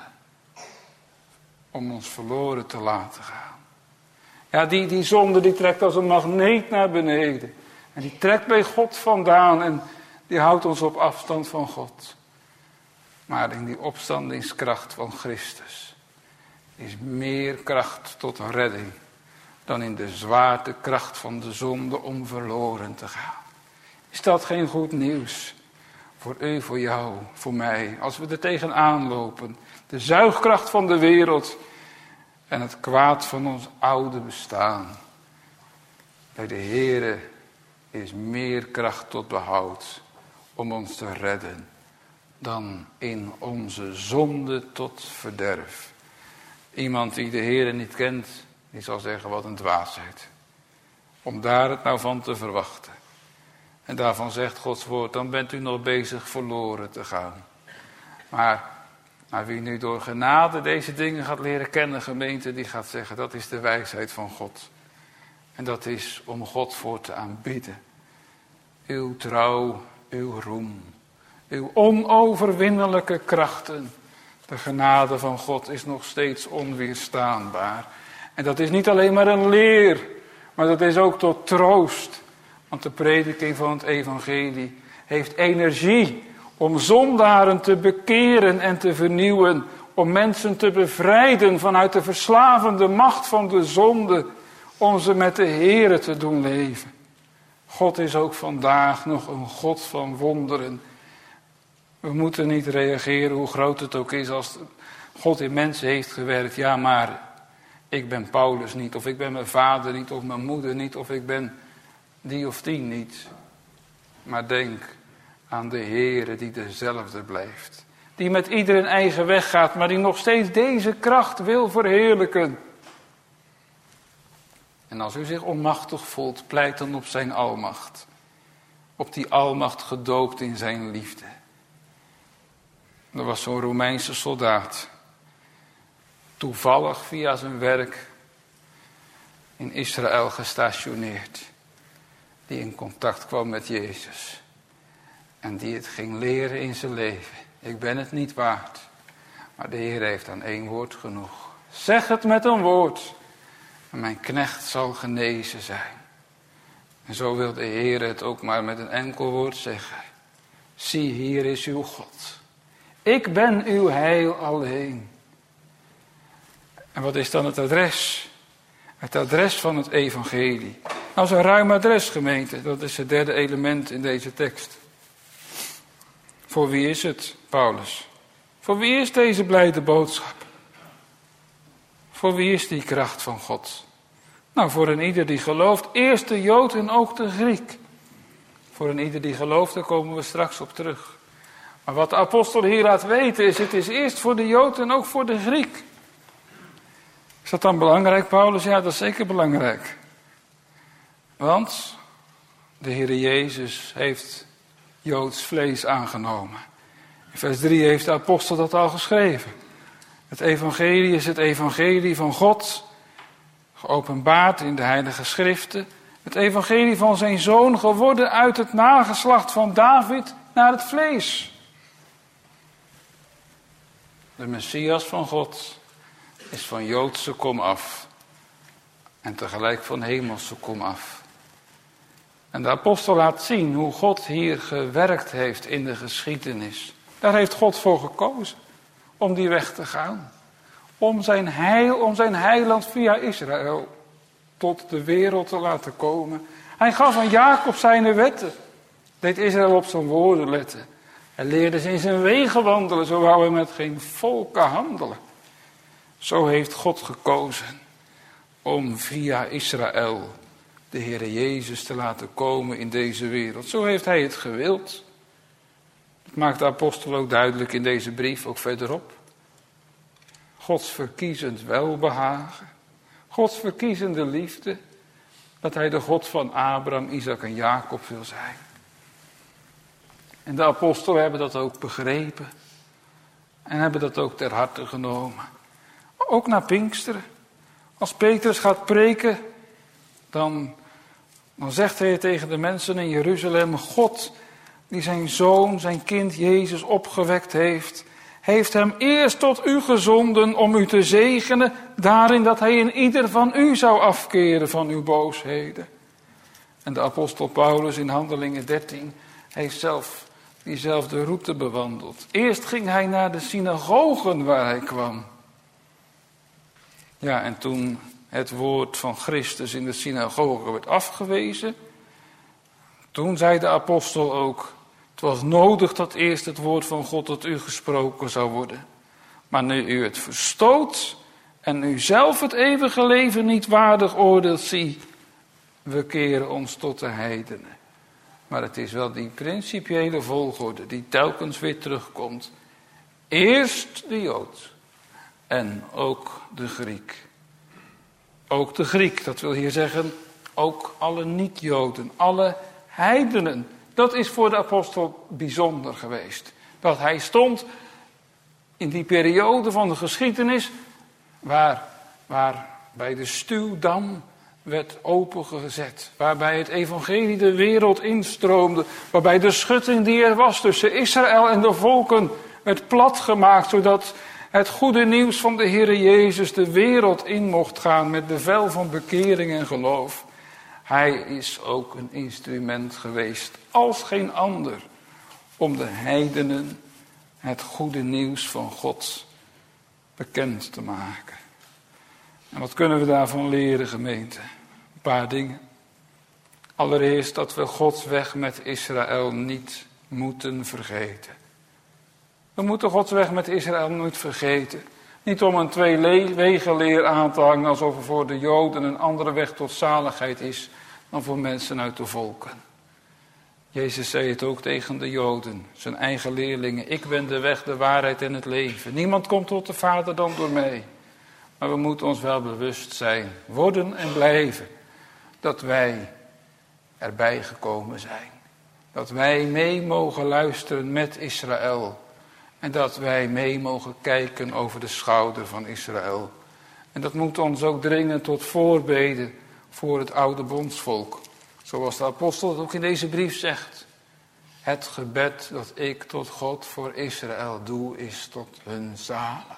Om ons verloren te laten gaan. Ja, die, die zonde die trekt als een magneet naar beneden. En die trekt bij God vandaan en die houdt ons op afstand van God. Maar in die opstandingskracht van Christus is meer kracht tot redding dan in de zwaartekracht van de zonde om verloren te gaan. Is dat geen goed nieuws? Voor u, voor jou, voor mij. Als we er tegenaan lopen. De zuigkracht van de wereld. En het kwaad van ons oude bestaan. Bij de Heere is meer kracht tot behoud. Om ons te redden. Dan in onze zonde tot verderf. Iemand die de Heere niet kent. Die zal zeggen wat een dwaasheid. Om daar het nou van te verwachten. En daarvan zegt Gods woord, dan bent u nog bezig verloren te gaan. Maar, maar wie nu door genade deze dingen gaat leren kennen, gemeente, die gaat zeggen, dat is de wijsheid van God. En dat is om God voor te aanbidden. Uw trouw, uw roem, uw onoverwinnelijke krachten. De genade van God is nog steeds onweerstaanbaar. En dat is niet alleen maar een leer, maar dat is ook tot troost. Want de prediking van het evangelie heeft energie om zondaren te bekeren en te vernieuwen. Om mensen te bevrijden vanuit de verslavende macht van de zonde. Om ze met de Heere te doen leven. God is ook vandaag nog een God van wonderen. We moeten niet reageren hoe groot het ook is als God in mensen heeft gewerkt. Ja, maar ik ben Paulus niet, of ik ben mijn vader niet, of mijn moeder niet, of ik ben die of die niet. Maar denk aan de Heere die dezelfde blijft. Die met ieder een eigen weg gaat, maar die nog steeds deze kracht wil verheerlijken. En als u zich onmachtig voelt, pleit dan op zijn almacht. Op die almacht gedoopt in zijn liefde. Er was zo'n Romeinse soldaat. Toevallig via zijn werk in Israël gestationeerd. Die in contact kwam met Jezus. En die het ging leren in zijn leven. Ik ben het niet waard. Maar de Heer heeft aan één woord genoeg. Zeg het met een woord. En mijn knecht zal genezen zijn. En zo wil de Heer het ook maar met een enkel woord zeggen. Zie, hier is uw God. Ik ben uw heil alleen. En wat is dan het adres? Het adres van het evangelie. Nou, zo'n ruim adres, gemeente. Dat is het derde element in deze tekst. Voor wie is het, Paulus? Voor wie is deze blijde boodschap? Voor wie is die kracht van God? Nou, voor een ieder die gelooft. Eerst de Jood en ook de Griek. Voor een ieder die gelooft, daar komen we straks op terug. Maar wat de apostel hier laat weten is, het is eerst voor de Jood en ook voor de Griek. Is dat dan belangrijk, Paulus? Ja, dat is zeker belangrijk. Want de Heer Jezus heeft Joods vlees aangenomen. In vers drie heeft de apostel dat al geschreven. Het evangelie is het evangelie van God, geopenbaard in de heilige schriften. Het evangelie van zijn zoon, geworden uit het nageslacht van David naar het vlees. De Messias van God is van Joodse kom af en tegelijk van hemelse kom af.
En de apostel laat zien hoe God hier gewerkt heeft in de geschiedenis. Daar heeft God voor gekozen om die weg te gaan. Om zijn heil, om zijn heiland via Israël tot de wereld te laten komen. Hij gaf aan Jacob zijn wetten. Deed Israël op zijn woorden letten. Hij leerde ze in zijn wegen wandelen, zo wou hij met geen volken handelen. Zo heeft God gekozen om via Israël de Heere Jezus te laten komen in deze wereld. Zo heeft hij het gewild. Dat maakt de apostel ook duidelijk in deze brief, ook verderop. Gods verkiezend welbehagen. Gods verkiezende liefde. Dat hij de God van Abraham, Isaac en Jacob wil zijn. En de apostelen hebben dat ook begrepen. En hebben dat ook ter harte genomen. Ook na Pinksteren. Als Petrus gaat preken, dan, dan zegt hij tegen de mensen in Jeruzalem: God, die zijn zoon, zijn kind Jezus opgewekt heeft, heeft hem eerst tot u gezonden om u te zegenen, daarin dat hij in ieder van u zou afkeren van uw boosheden. En de apostel Paulus in Handelingen dertien heeft zelf diezelfde route bewandeld. Eerst ging hij naar de synagogen waar hij kwam. Ja, en toen het woord van Christus in de synagoge werd afgewezen, toen zei de apostel ook: het was nodig dat eerst het woord van God tot u gesproken zou worden. Maar nu u het verstoot en u zelf het eeuwige leven niet waardig oordeelt, zie, we keren ons tot de heidenen. Maar het is wel die principiële volgorde die telkens weer terugkomt. Eerst de Jood en ook de Griek. Ook de Griek, dat wil hier zeggen, ook alle niet-Joden, alle heidenen. Dat is voor de apostel bijzonder geweest. Dat hij stond in die periode van de geschiedenis waar, waar bij de stuwdam werd opengezet. Waarbij het evangelie de wereld instroomde. Waarbij de schutting die er was tussen Israël en de volken werd platgemaakt. Zodat het goede nieuws van de Heere Jezus de wereld in mocht gaan met bevel van bekering en geloof. Hij is ook een instrument geweest als geen ander om de heidenen het goede nieuws van God bekend te maken. En wat kunnen we daarvan leren, gemeente? Een paar dingen. Allereerst dat we Gods weg met Israël niet moeten vergeten. We moeten Gods weg met Israël nooit vergeten. Niet om een twee-wegenleer aan te hangen alsof er voor de Joden een andere weg tot zaligheid is dan voor mensen uit de volken. Jezus zei het ook tegen de Joden, zijn eigen leerlingen: ik ben de weg, de waarheid en het leven. Niemand komt tot de Vader dan door mij. Maar we moeten ons wel bewust zijn, worden en blijven, dat wij erbij gekomen zijn. Dat wij mee mogen luisteren met Israël. En dat wij mee mogen kijken over de schouder van Israël. En dat moet ons ook dringen tot voorbeden voor het oude bondsvolk. Zoals de apostel het ook in deze brief zegt. Het gebed dat ik tot God voor Israël doe, is tot hun zaligheid.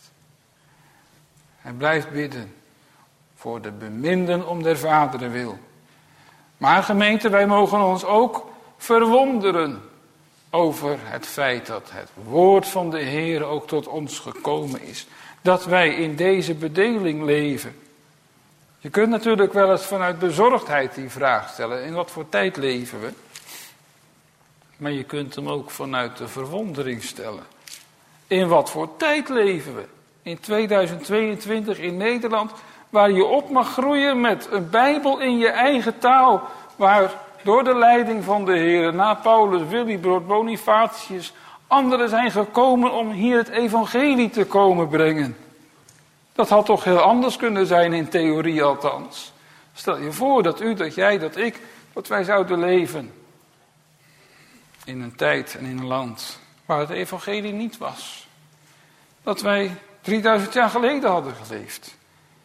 Hij blijft bidden voor de beminden om der vaderen wil. Maar gemeente, wij mogen ons ook verwonderen over het feit dat het woord van de Heer ook tot ons gekomen is. Dat wij in deze bedeling leven. Je kunt natuurlijk wel eens vanuit bezorgdheid die vraag stellen: in wat voor tijd leven we? Maar je kunt hem ook vanuit de verwondering stellen. In wat voor tijd leven we? In tweeduizend tweeëntwintig in Nederland, waar je op mag groeien met een Bijbel in je eigen taal, waar door de leiding van de Heer, na Paulus, Willibrord, Bonifatius, anderen zijn gekomen om hier het evangelie te komen brengen. Dat had toch heel anders kunnen zijn, in theorie althans. Stel je voor dat u, dat jij, dat ik, dat wij zouden leven in een tijd en in een land waar het evangelie niet was. Dat wij drieduizend jaar geleden hadden geleefd.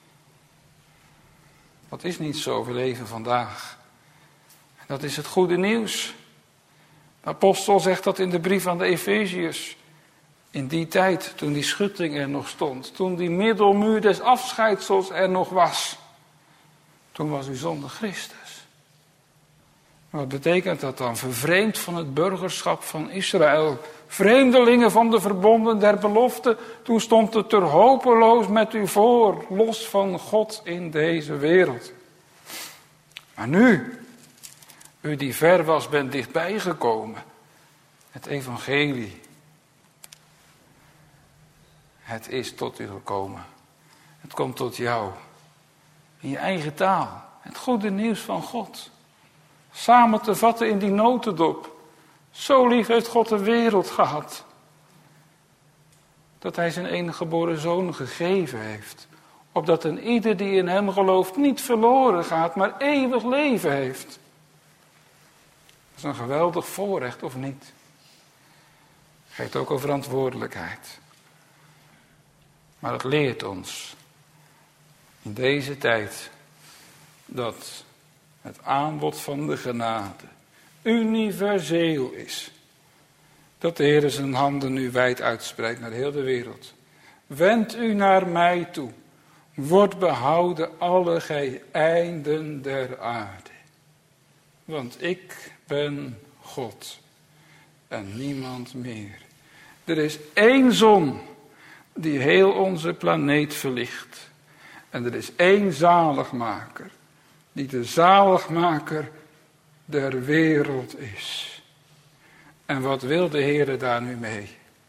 Dat is niet zo, we leven vandaag. Dat is het goede nieuws. De apostel zegt dat in de brief aan de Efeziërs. In die tijd, toen die schutting er nog stond. Toen die middelmuur des afscheidsels er nog was. Toen was u zonder Christus. Wat betekent dat dan? Vervreemd van het burgerschap van Israël. Vreemdelingen van de verbonden der belofte. Toen stond het er hopeloos met u voor. Los van God in deze wereld. Maar nu, u die ver was, bent dichtbij gekomen. Het evangelie. Het is tot u gekomen. Het komt tot jou. In je eigen taal. Het goede nieuws van God. Samen te vatten in die notendop. Zo lief heeft God de wereld gehad. Dat hij zijn enige geboren zoon gegeven heeft. Opdat een ieder die in hem gelooft niet verloren gaat, maar eeuwig leven heeft. Dat is een geweldig voorrecht, of niet? Geeft ook een verantwoordelijkheid. Maar het leert ons in deze tijd dat het aanbod van de genade universeel is. Dat de Heer zijn handen nu wijd uitspreidt naar heel de wereld. Wend u naar mij toe. Word behouden alle gij einden der aarde. Want ik ben God en niemand meer. Er is één zon die heel onze planeet verlicht. En er is één zaligmaker die de zaligmaker der wereld is. En wat wil de Heer daar nu mee?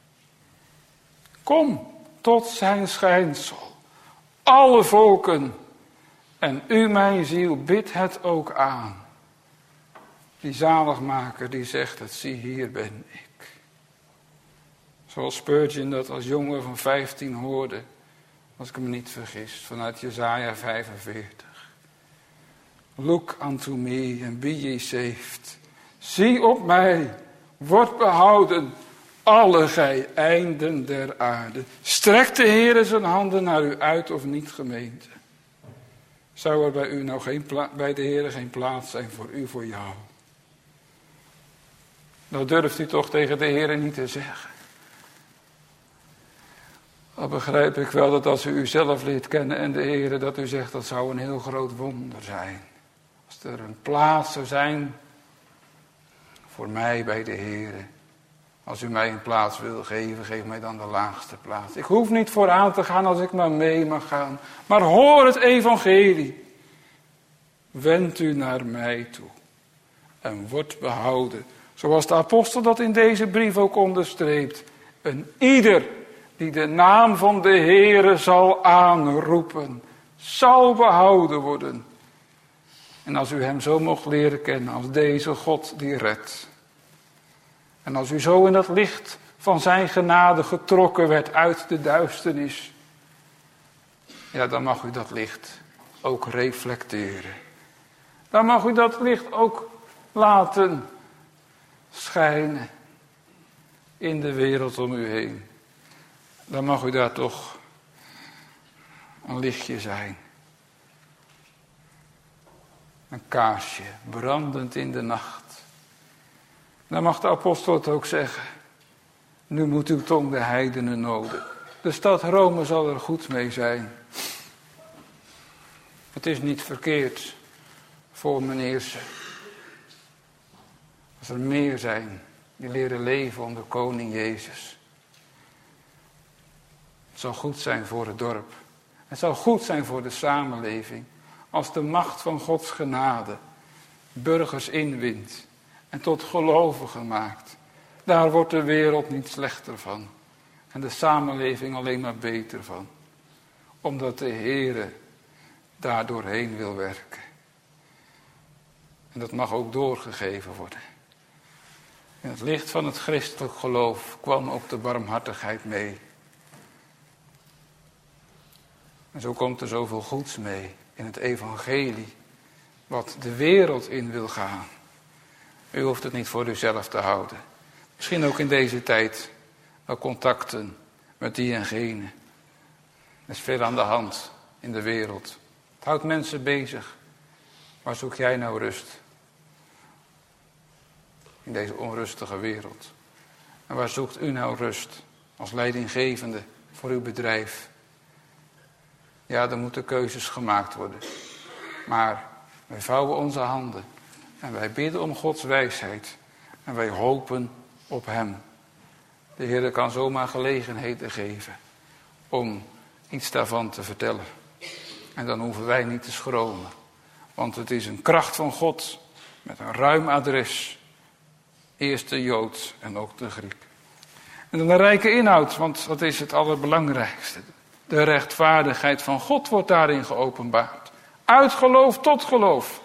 Kom tot zijn schijnsel. Alle volken. En u mijn ziel bidt het ook aan. Die zaligmaker die zegt het, zie hier ben ik. Zoals Spurgeon dat als jongen van vijftien hoorde. Als ik me niet vergis. Vanuit Jesaja vijfenveertig. Look unto me and be ye saved. Zie op mij. Word behouden. Alle gij einden der aarde. Strekt de Heer zijn handen naar u uit of niet, gemeente? Zou er bij u nou geen pla- bij de Heer geen plaats zijn voor u, voor jou? Nou durft u toch tegen de Heer niet te zeggen. Al begrijp ik wel dat als u uzelf leert kennen en de Heer, dat u zegt dat zou een heel groot wonder zijn. Als er een plaats zou zijn voor mij bij de Heer. Als u mij een plaats wil geven, geef mij dan de laagste plaats. Ik hoef niet vooraan te gaan als ik maar mee mag gaan. Maar hoor het evangelie. Wend u naar mij toe. En word behouden. Zoals de apostel dat in deze brief ook onderstreept. Een ieder die de naam van de Heere zal aanroepen, zal behouden worden. En als u hem zo mocht leren kennen als deze God die redt. En als u zo in dat licht van zijn genade getrokken werd uit de duisternis. Ja, dan mag u dat licht ook reflecteren. Dan mag u dat licht ook laten schijnen in de wereld om u heen. Dan mag u daar toch een lichtje zijn. Een kaarsje, brandend in de nacht. Dan mag de apostel het ook zeggen. Nu moet uw tong de heidenen noden. De stad Rome zal er goed mee zijn. Het is niet verkeerd voor meneer ze. Als er meer zijn die leren leven onder koning Jezus. Het zal goed zijn voor het dorp. Het zal goed zijn voor de samenleving. Als de macht van Gods genade burgers inwint en tot gelovigen maakt. Daar wordt de wereld niet slechter van. En de samenleving alleen maar beter van. Omdat de Heere daar doorheen wil werken. En dat mag ook doorgegeven worden. In het licht van het christelijk geloof kwam ook de barmhartigheid mee. En zo komt er zoveel goeds mee in het evangelie. Wat de wereld in wil gaan. U hoeft het niet voor uzelf te houden. Misschien ook in deze tijd wel contacten met die en gene. Er is veel aan de hand in de wereld. Het houdt mensen bezig. Waar zoek jij nou rust? In deze onrustige wereld. En waar zoekt u nou rust als leidinggevende voor uw bedrijf? Ja, er moeten keuzes gemaakt worden. Maar wij vouwen onze handen En wij bidden om Gods wijsheid. En wij hopen op hem. De Heer kan zomaar gelegenheden geven om iets daarvan te vertellen. En dan hoeven wij niet te schromen. Want het is een kracht van God met een ruim adres. Eerst de Jood en ook de Griek. En dan een rijke inhoud, want dat is het allerbelangrijkste. De rechtvaardigheid van God wordt daarin geopenbaard. Uit geloof tot geloof.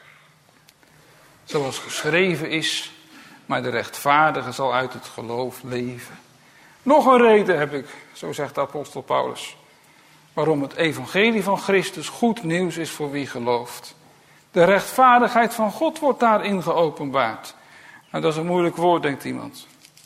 Zoals geschreven is, maar de rechtvaardige zal uit het geloof leven. Nog een reden heb ik, zo zegt de apostel Paulus, waarom het evangelie van Christus goed nieuws is voor wie gelooft. De rechtvaardigheid van God wordt daarin geopenbaard. Nou, dat is een moeilijk woord, denkt iemand.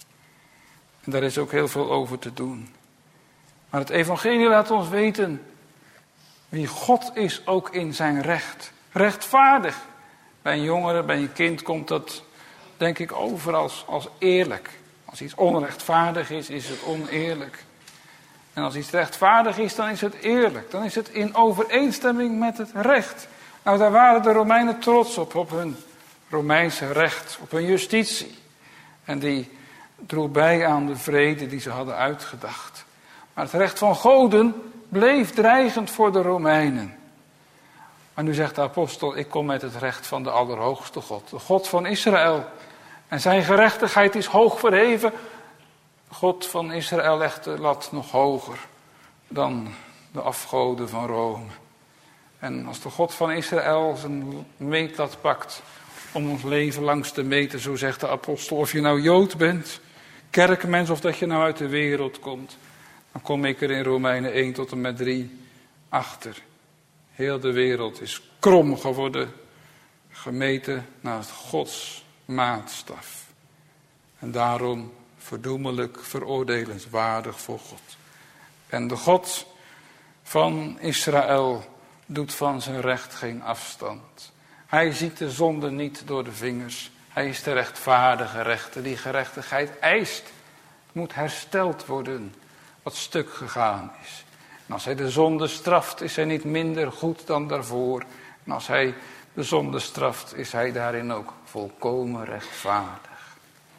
En daar is ook heel veel over te doen. Maar het evangelie laat ons weten wie God is, ook in zijn recht. Rechtvaardig. Bij een jongere, bij een kind komt dat, denk ik, over als, als eerlijk. Als iets onrechtvaardig is, is het oneerlijk. En als iets rechtvaardig is, dan is het eerlijk. Dan is het in overeenstemming met het recht. Nou, daar waren de Romeinen trots op, op hun Romeinse recht, op hun justitie. En die droeg bij aan de vrede die ze hadden uitgedacht. Maar het recht van goden bleef dreigend voor de Romeinen. Maar nu zegt de apostel, ik kom met het recht van de Allerhoogste God. De God van Israël. En zijn gerechtigheid is hoog verheven. De God van Israël legt de lat nog hoger dan de afgoden van Rome. En als de God van Israël zijn meetlat pakt om ons leven langs te meten, zo zegt de apostel, of je nou Jood bent, kerkmens of dat je nou uit de wereld komt, dan kom ik er in Romeinen één tot en met drie achter. Heel de wereld is krom geworden, gemeten naar het Gods maatstaf. En daarom verdoemelijk, veroordelenswaardig voor God. En de God van Israël doet van zijn recht geen afstand. Hij ziet de zonde niet door de vingers. Hij is de rechtvaardige rechter die gerechtigheid eist. Het moet hersteld worden wat stuk gegaan is. En als hij de zonde straft, is hij niet minder goed dan daarvoor. En als hij de zonde straft, is hij daarin ook volkomen rechtvaardig.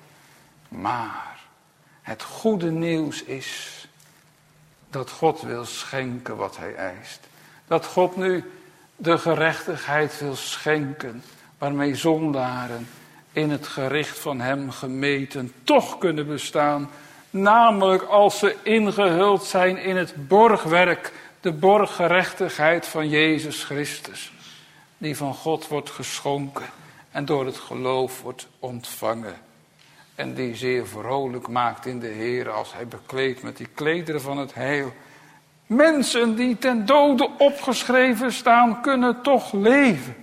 Maar het goede nieuws is dat God wil schenken wat hij eist. Dat God nu de gerechtigheid wil schenken, waarmee zondaren in het gericht van hem gemeten toch kunnen bestaan. Namelijk als ze ingehuld zijn in het borgwerk, de borggerechtigheid van Jezus Christus. Die van God wordt geschonken en door het geloof wordt ontvangen. En die zeer vrolijk maakt in de Heer als hij bekleedt met die klederen van het heil. Mensen die ten dode opgeschreven staan, kunnen toch leven.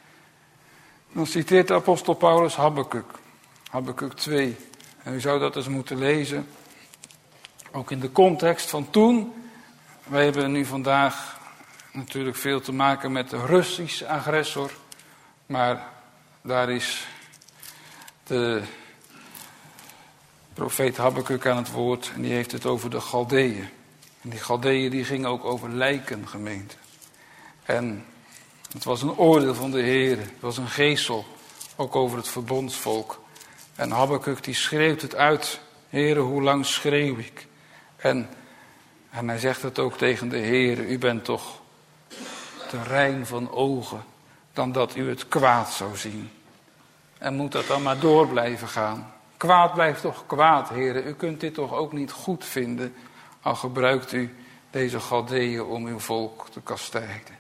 Dan citeert de apostel Paulus Habakuk. Habakuk twee. En u zou dat eens moeten lezen. Ook in de context van toen. Wij hebben nu vandaag natuurlijk veel te maken met de Russische agressor. Maar daar is de profeet Habakuk aan het woord. En die heeft het over de Galdeeën. En die Galdeeën die gingen ook over lijken, gemeente. En het was een oordeel van de Heer. Het was een geesel. Ook over het verbondsvolk. En Habakuk die schreeuwt het uit. Heere, hoe lang schreeuw ik? En, en hij zegt het ook tegen de Heer. U bent toch te rein van ogen. Dan dat u het kwaad zou zien. En moet dat dan maar door blijven gaan. Kwaad blijft toch kwaad, Heere. U kunt dit toch ook niet goed vinden. Al gebruikt u deze Galdeeën om uw volk te kastijden.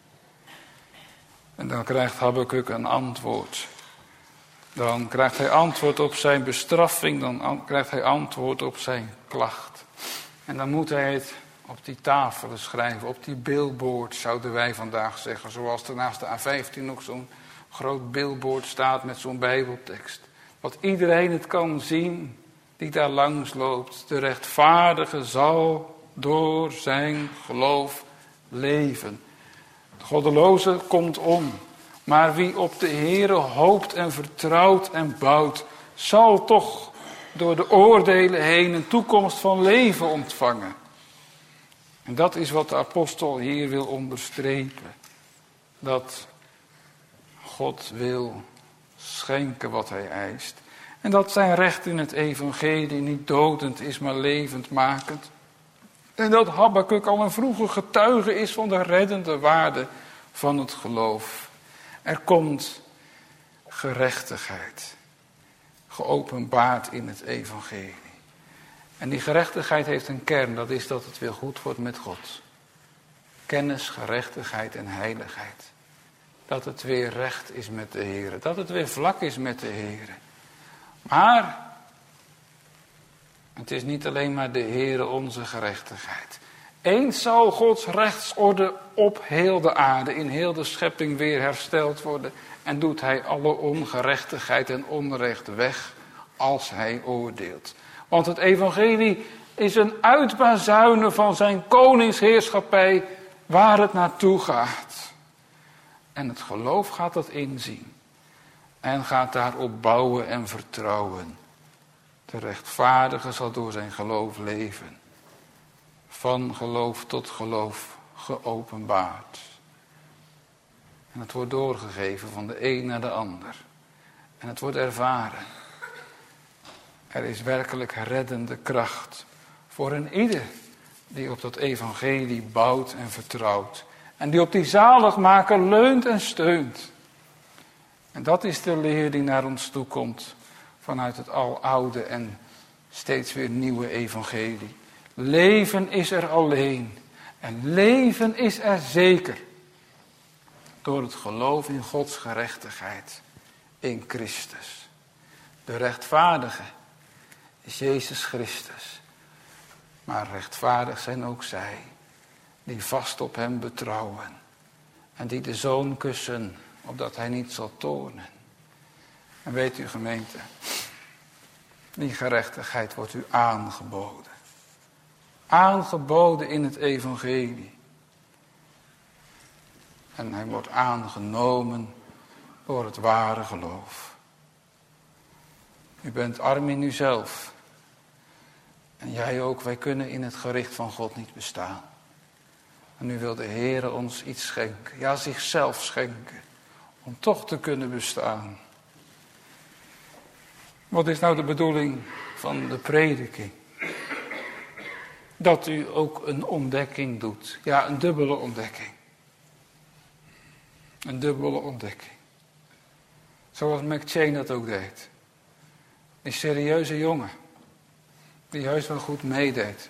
En dan krijgt Habakuk een antwoord. Dan krijgt hij antwoord op zijn bestraffing. Dan an- krijgt hij antwoord op zijn klacht. En dan moet hij het op die tafelen schrijven. Op die billboard zouden wij vandaag zeggen. Zoals er naast de A vijftien nog zo'n groot billboard staat met zo'n bijbeltekst. Wat iedereen het kan zien die daar langs loopt. De rechtvaardige zal door zijn geloof leven. De goddeloze komt om. Maar wie op de Heere hoopt en vertrouwt en bouwt, zal toch door de oordelen heen een toekomst van leven ontvangen. En dat is wat de apostel hier wil onderstrepen. Dat God wil schenken wat hij eist. En dat zijn recht in het evangelie niet dodend is, maar levendmakend. En dat Habakuk al een vroege getuige is van de reddende waarde van het geloof. Er komt gerechtigheid, geopenbaard in het evangelie. En die gerechtigheid heeft een kern, dat is dat het weer goed wordt met God. Kennis, gerechtigheid en heiligheid. Dat het weer recht is met de Heer, dat het weer vlak is met de Heer. Maar het is niet alleen maar de Heere onze gerechtigheid. Eens zal Gods rechtsorde op heel de aarde, in heel de schepping weer hersteld worden. En doet hij alle ongerechtigheid en onrecht weg als hij oordeelt. Want het evangelie is een uitbazuinen van zijn koningsheerschappij waar het naartoe gaat. En het geloof gaat dat inzien. En gaat daarop bouwen en vertrouwen. De rechtvaardige zal door zijn geloof leven. Van geloof tot geloof geopenbaard. En het wordt doorgegeven van de een naar de ander. En het wordt ervaren. Er is werkelijk reddende kracht voor een ieder die op dat evangelie bouwt en vertrouwt. En die op die zaligmaker leunt en steunt. En dat is de leer die naar ons toe komt vanuit het aloude en steeds weer nieuwe evangelie. Leven is er alleen en leven is er zeker door het geloof in Gods gerechtigheid in Christus. De rechtvaardige is Jezus Christus, maar rechtvaardig zijn ook zij die vast op hem betrouwen en die de Zoon kussen, opdat hij niet zal toornen. En weet u gemeente, die gerechtigheid wordt u aangeboden. Aangeboden in het evangelie. En hij wordt aangenomen door het ware geloof. U bent arm in uzelf. En jij ook, wij kunnen in het gericht van God niet bestaan. En nu wil de Heer ons iets schenken. Ja, zichzelf schenken. Om toch te kunnen bestaan. Wat is nou de bedoeling van de prediking? Dat u ook een ontdekking doet. Ja, een dubbele ontdekking. Een dubbele ontdekking. Zoals McChain dat ook deed. Die serieuze jongen. Die heus wel goed meedeed.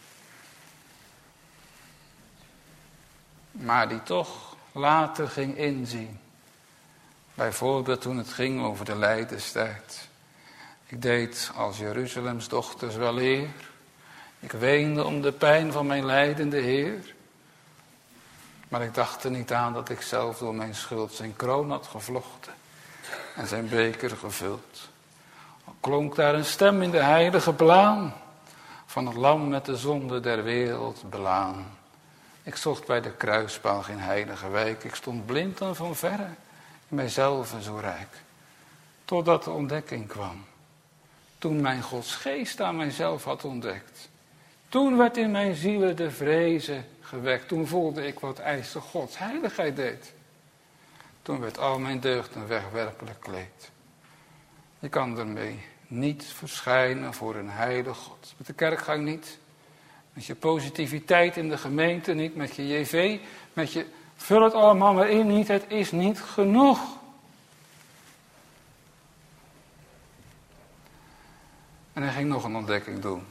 Maar die toch later ging inzien. Bijvoorbeeld toen het ging over de lijdenstijd. Ik deed als Jeruzalems dochters wel eer. Ik weende om de pijn van mijn lijdende Heer. Maar ik dacht er niet aan dat ik zelf door mijn schuld zijn kroon had gevlochten. En zijn beker gevuld. Al klonk daar een stem in de heilige blaam. Van het lam met de zonde der wereld belaan. Ik zocht bij de kruispaal geen heilige wijk. Ik stond blind en van verre. In mijzelf zo rijk. Totdat de ontdekking kwam. Toen mijn Gods geest aan mijzelf had ontdekt. Toen werd in mijn zielen de vreze gewekt. Toen voelde ik wat eiste Gods heiligheid deed. Toen werd al mijn deugd een wegwerpelijk kleed. Je kan ermee niet verschijnen voor een heilig God. Met de kerkgang niet. Met je positiviteit in de gemeente niet. Met je J V. Met je vul het allemaal maar in niet. Het is niet genoeg. En hij ging nog een ontdekking doen.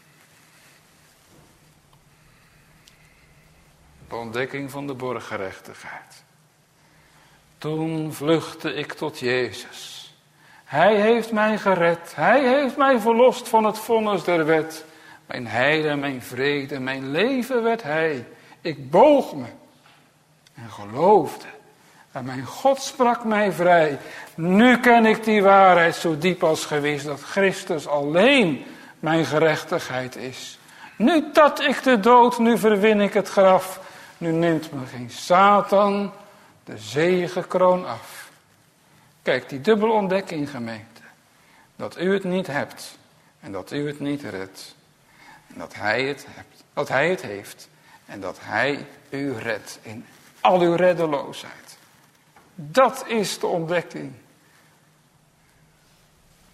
De ontdekking van de borggerechtigheid. Toen vluchtte ik tot Jezus. Hij heeft mij gered. Hij heeft mij verlost van het vonnis der wet. Mijn heil en mijn vrede, mijn leven werd hij. Ik boog me en geloofde. En mijn God sprak mij vrij. Nu ken ik die waarheid zo diep als gewis, dat Christus alleen mijn gerechtigheid is. Nu tat ik de dood, nu verwin ik het graf. Nu neemt me geen Satan de zegekroon af. Kijk, die dubbele ontdekking, gemeente. Dat u het niet hebt en dat u het niet redt. En dat hij het hebt, dat hij het heeft en dat hij u redt in al uw reddeloosheid. Dat is de ontdekking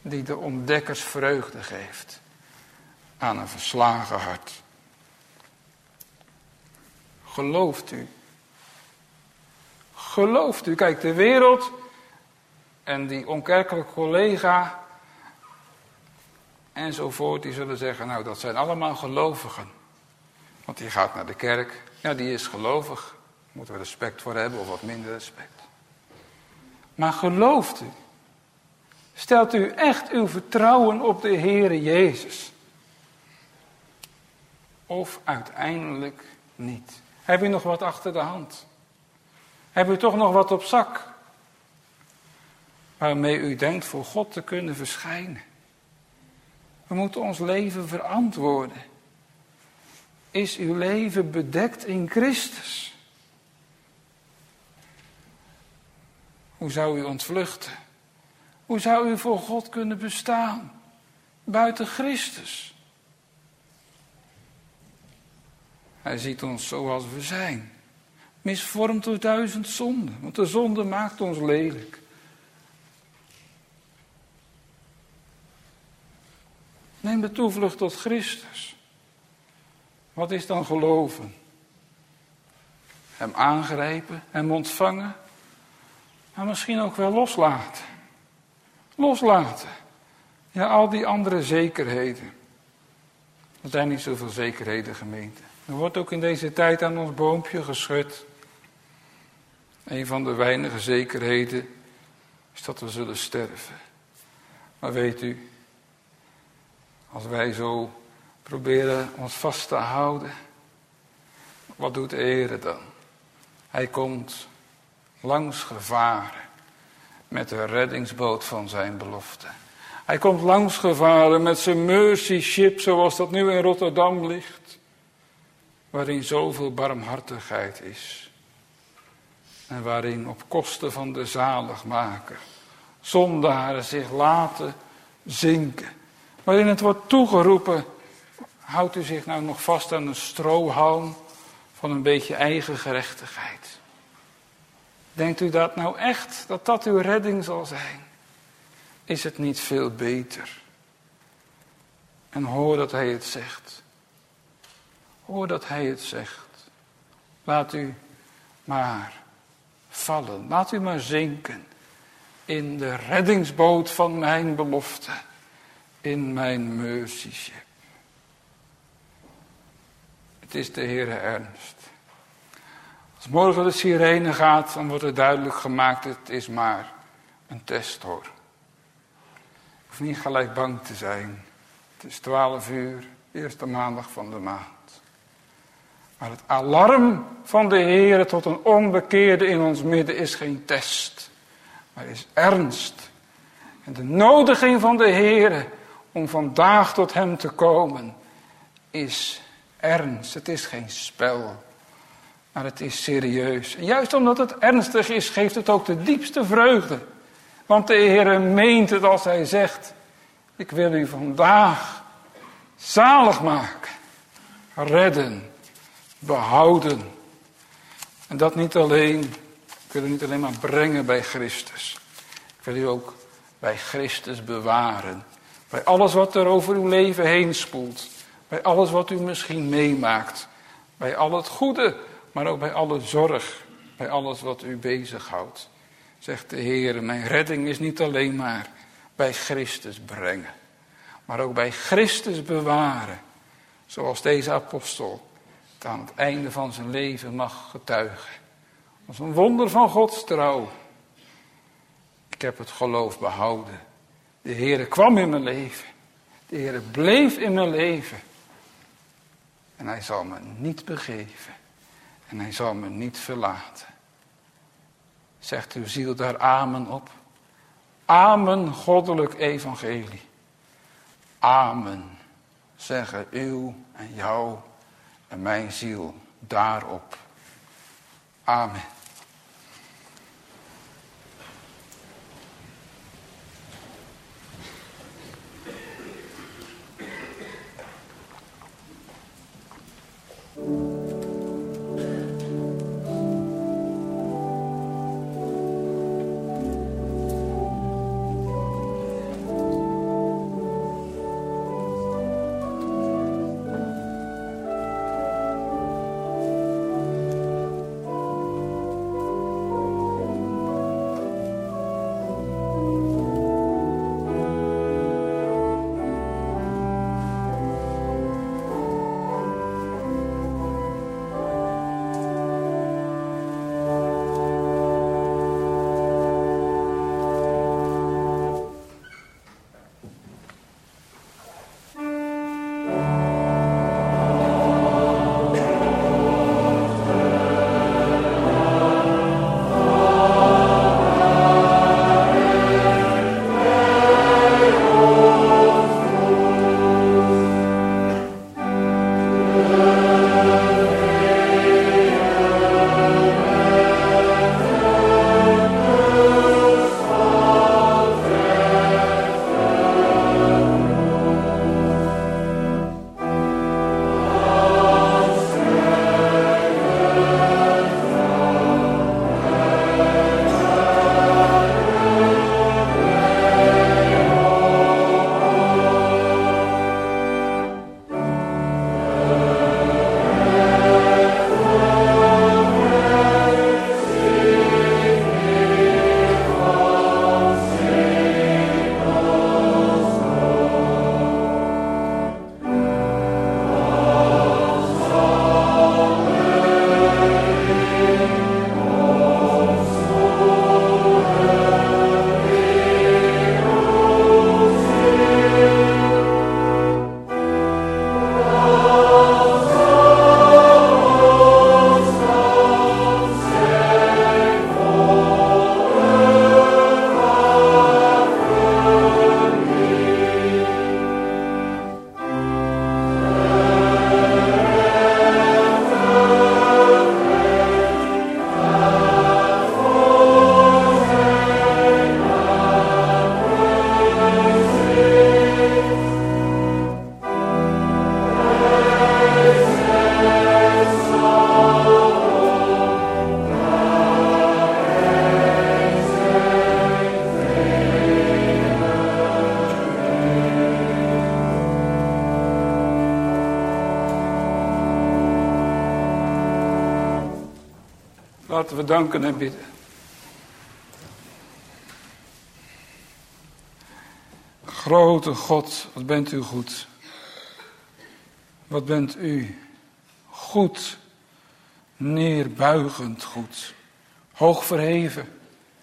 die de ontdekkers vreugde geeft aan een verslagen hart. Gelooft u? Gelooft u? Kijk, de wereld en die onkerkelijke collega enzovoort, die zullen zeggen, nou dat zijn allemaal gelovigen. Want die gaat naar de kerk, ja die is gelovig. Daar moeten we respect voor hebben of wat minder respect. Maar gelooft u? Stelt u echt uw vertrouwen op de Heere Jezus? Of uiteindelijk niet? Heb u nog wat achter de hand? Heb u toch nog wat op zak? Waarmee u denkt voor God te kunnen verschijnen. We moeten ons leven verantwoorden. Is uw leven bedekt in Christus? Hoe zou u ontvluchten? Hoe zou u voor God kunnen bestaan? Buiten Christus. Hij ziet ons zoals we zijn. Misvormd door duizend zonden. Want de zonde maakt ons lelijk. Neem de toevlucht tot Christus. Wat is dan geloven? Hem aangrijpen, hem ontvangen. Maar misschien ook wel loslaten. Loslaten. Ja, al die andere zekerheden. Er zijn niet zoveel zekerheden, gemeente. Er wordt ook in deze tijd aan ons boompje geschud. Een van de weinige zekerheden is dat we zullen sterven. Maar weet u, als wij zo proberen ons vast te houden, wat doet de Heer dan? Hij komt langs gevaren met de reddingsboot van zijn belofte. Hij komt langs gevaren met zijn mercy ship, zoals dat nu in Rotterdam ligt, waarin zoveel barmhartigheid is. En waarin op kosten van de zaligmaker zondaren zich laten zinken. Waarin het wordt toegeroepen, houdt u zich nou nog vast aan een strohalm van een beetje eigen gerechtigheid. Denkt u dat nou echt, dat dat uw redding zal zijn? Is het niet veel beter? En hoor dat hij het zegt. Hoor dat hij het zegt. Laat u maar vallen. Laat u maar zinken in de reddingsboot van mijn belofte. In mijn mercy ship. Het is de Heere ernst. Als morgen de sirene gaat, dan wordt het duidelijk gemaakt, het is maar een test hoor. Je hoeft niet gelijk bang te zijn. Het is twaalf uur, eerste maandag van de maand. Maar het alarm van de Heere tot een onbekeerde in ons midden is geen test, maar is ernst. En de nodiging van de Heere om vandaag tot hem te komen is ernst. Het is geen spel, maar het is serieus. En juist omdat het ernstig is, geeft het ook de diepste vreugde. Want de Heere meent het als hij zegt, ik wil u vandaag zalig maken, redden, behouden. En dat niet alleen, ik wil u niet alleen maar brengen bij Christus. Ik wil u ook bij Christus bewaren. Bij alles wat er over uw leven heen spoelt. Bij alles wat u misschien meemaakt. Bij al het goede, maar ook bij alle zorg. Bij alles wat u bezighoudt. Zegt de Heer, mijn redding is niet alleen maar bij Christus brengen. Maar ook bij Christus bewaren. Zoals deze apostel het aan het einde van zijn leven mag getuigen. Als een wonder van Gods trouw. Ik heb het geloof behouden. De Heere kwam in mijn leven. De Heere bleef in mijn leven. En hij zal me niet begeven. En hij zal me niet verlaten. Zegt uw ziel daar amen op. Amen, goddelijk evangelie. Amen, zeggen uw en jou en mijn ziel daarop. Amen.
Laten we danken en bidden. Grote God, wat bent u goed. Wat bent u goed, neerbuigend goed, hoog verheven.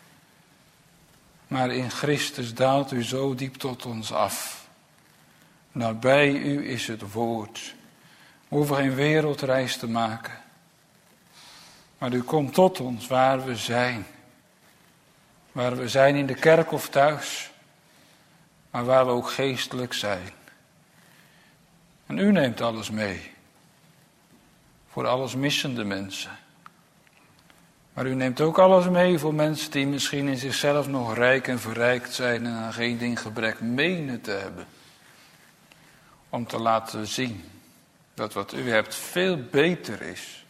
Maar in Christus daalt u zo diep tot ons af. Nabij u is het woord. We hoeven geen wereldreis te maken. Maar u komt tot ons waar we zijn. Waar we zijn in de kerk of thuis. Maar waar we ook geestelijk zijn. En u neemt alles mee. Voor alles missende mensen. Maar u neemt ook alles mee voor mensen die misschien in zichzelf nog rijk en verrijkt zijn en aan geen ding gebrek menen te hebben. Om te laten zien dat wat u hebt veel beter is.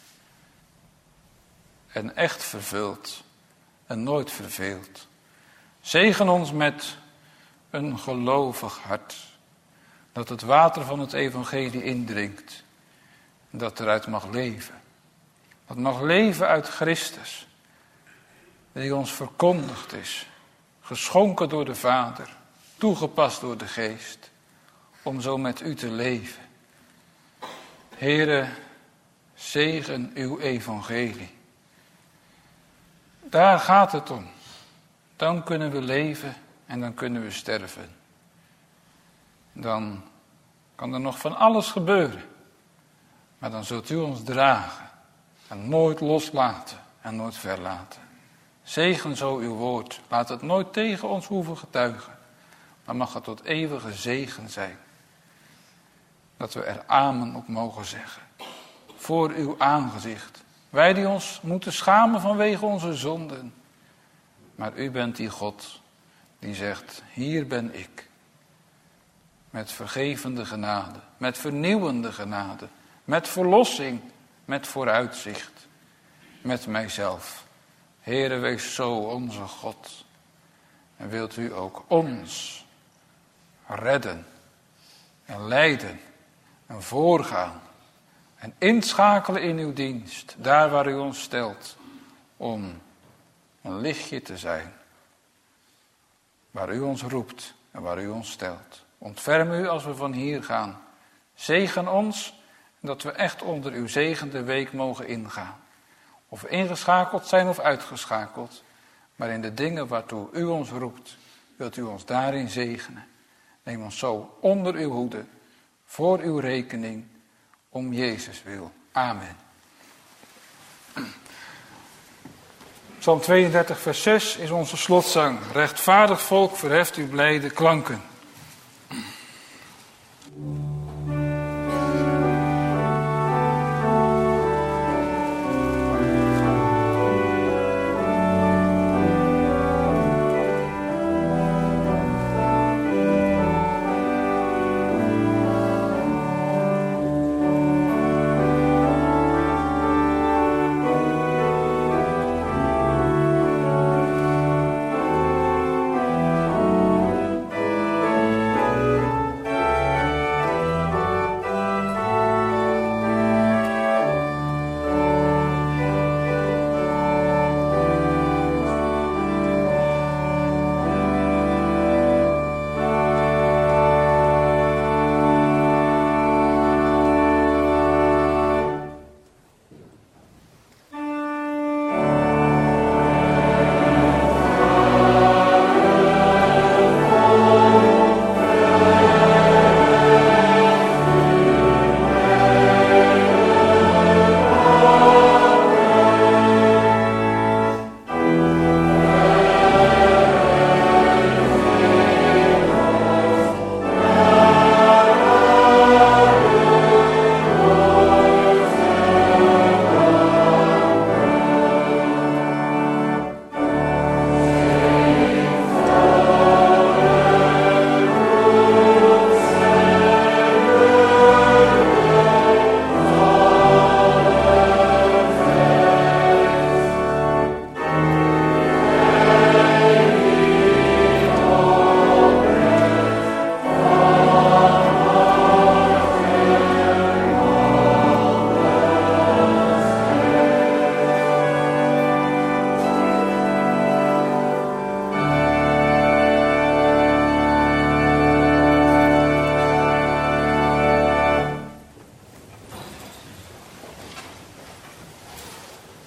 En echt vervult en nooit verveelt. Zegen ons met een gelovig hart. Dat het water van het evangelie indringt. En dat eruit mag leven. Dat mag leven uit Christus. Die ons verkondigd is. Geschonken door de Vader. Toegepast door de Geest. Om zo met u te leven. Heere, zegen uw evangelie. Daar gaat het om. Dan kunnen we leven en dan kunnen we sterven. Dan kan er nog van alles gebeuren. Maar dan zult u ons dragen. En nooit loslaten en nooit verlaten. Zegen zo uw woord. Laat het nooit tegen ons hoeven getuigen. Maar mag het tot eeuwige zegen zijn. Dat we er amen op mogen zeggen. Voor uw aangezicht. Wij die ons moeten schamen vanwege onze zonden. Maar u bent die God die zegt, hier ben ik. Met vergevende genade, met vernieuwende genade, met verlossing, met vooruitzicht, met mijzelf. Heere, wees zo onze God. En wilt u ook ons redden en leiden en voorgaan en inschakelen in uw dienst, daar waar u ons stelt, om een lichtje te zijn, waar u ons roept en waar u ons stelt. Ontferm u als we van hier gaan. Zegen ons, dat we echt onder uw zegende week mogen ingaan. Of we ingeschakeld zijn of uitgeschakeld, maar in de dingen waartoe u ons roept, wilt u ons daarin zegenen. Neem ons zo onder uw hoede, voor uw rekening, om Jezus wil. Amen. Psalm tweeëndertig vers zes is onze slotzang. Rechtvaardig volk, verheft uw blijde klanken.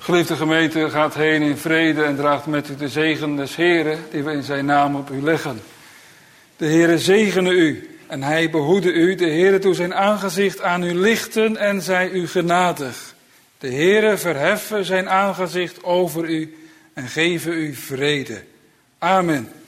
Geliefde gemeente, gaat heen in vrede en draagt met u de zegen des Heren, die we in zijn naam op u leggen. De Heere zegene u en hij behoede u. De Heere doet zijn aangezicht aan u lichten en zij u genadig. De Heere verheffen zijn aangezicht over u en geven u vrede. Amen.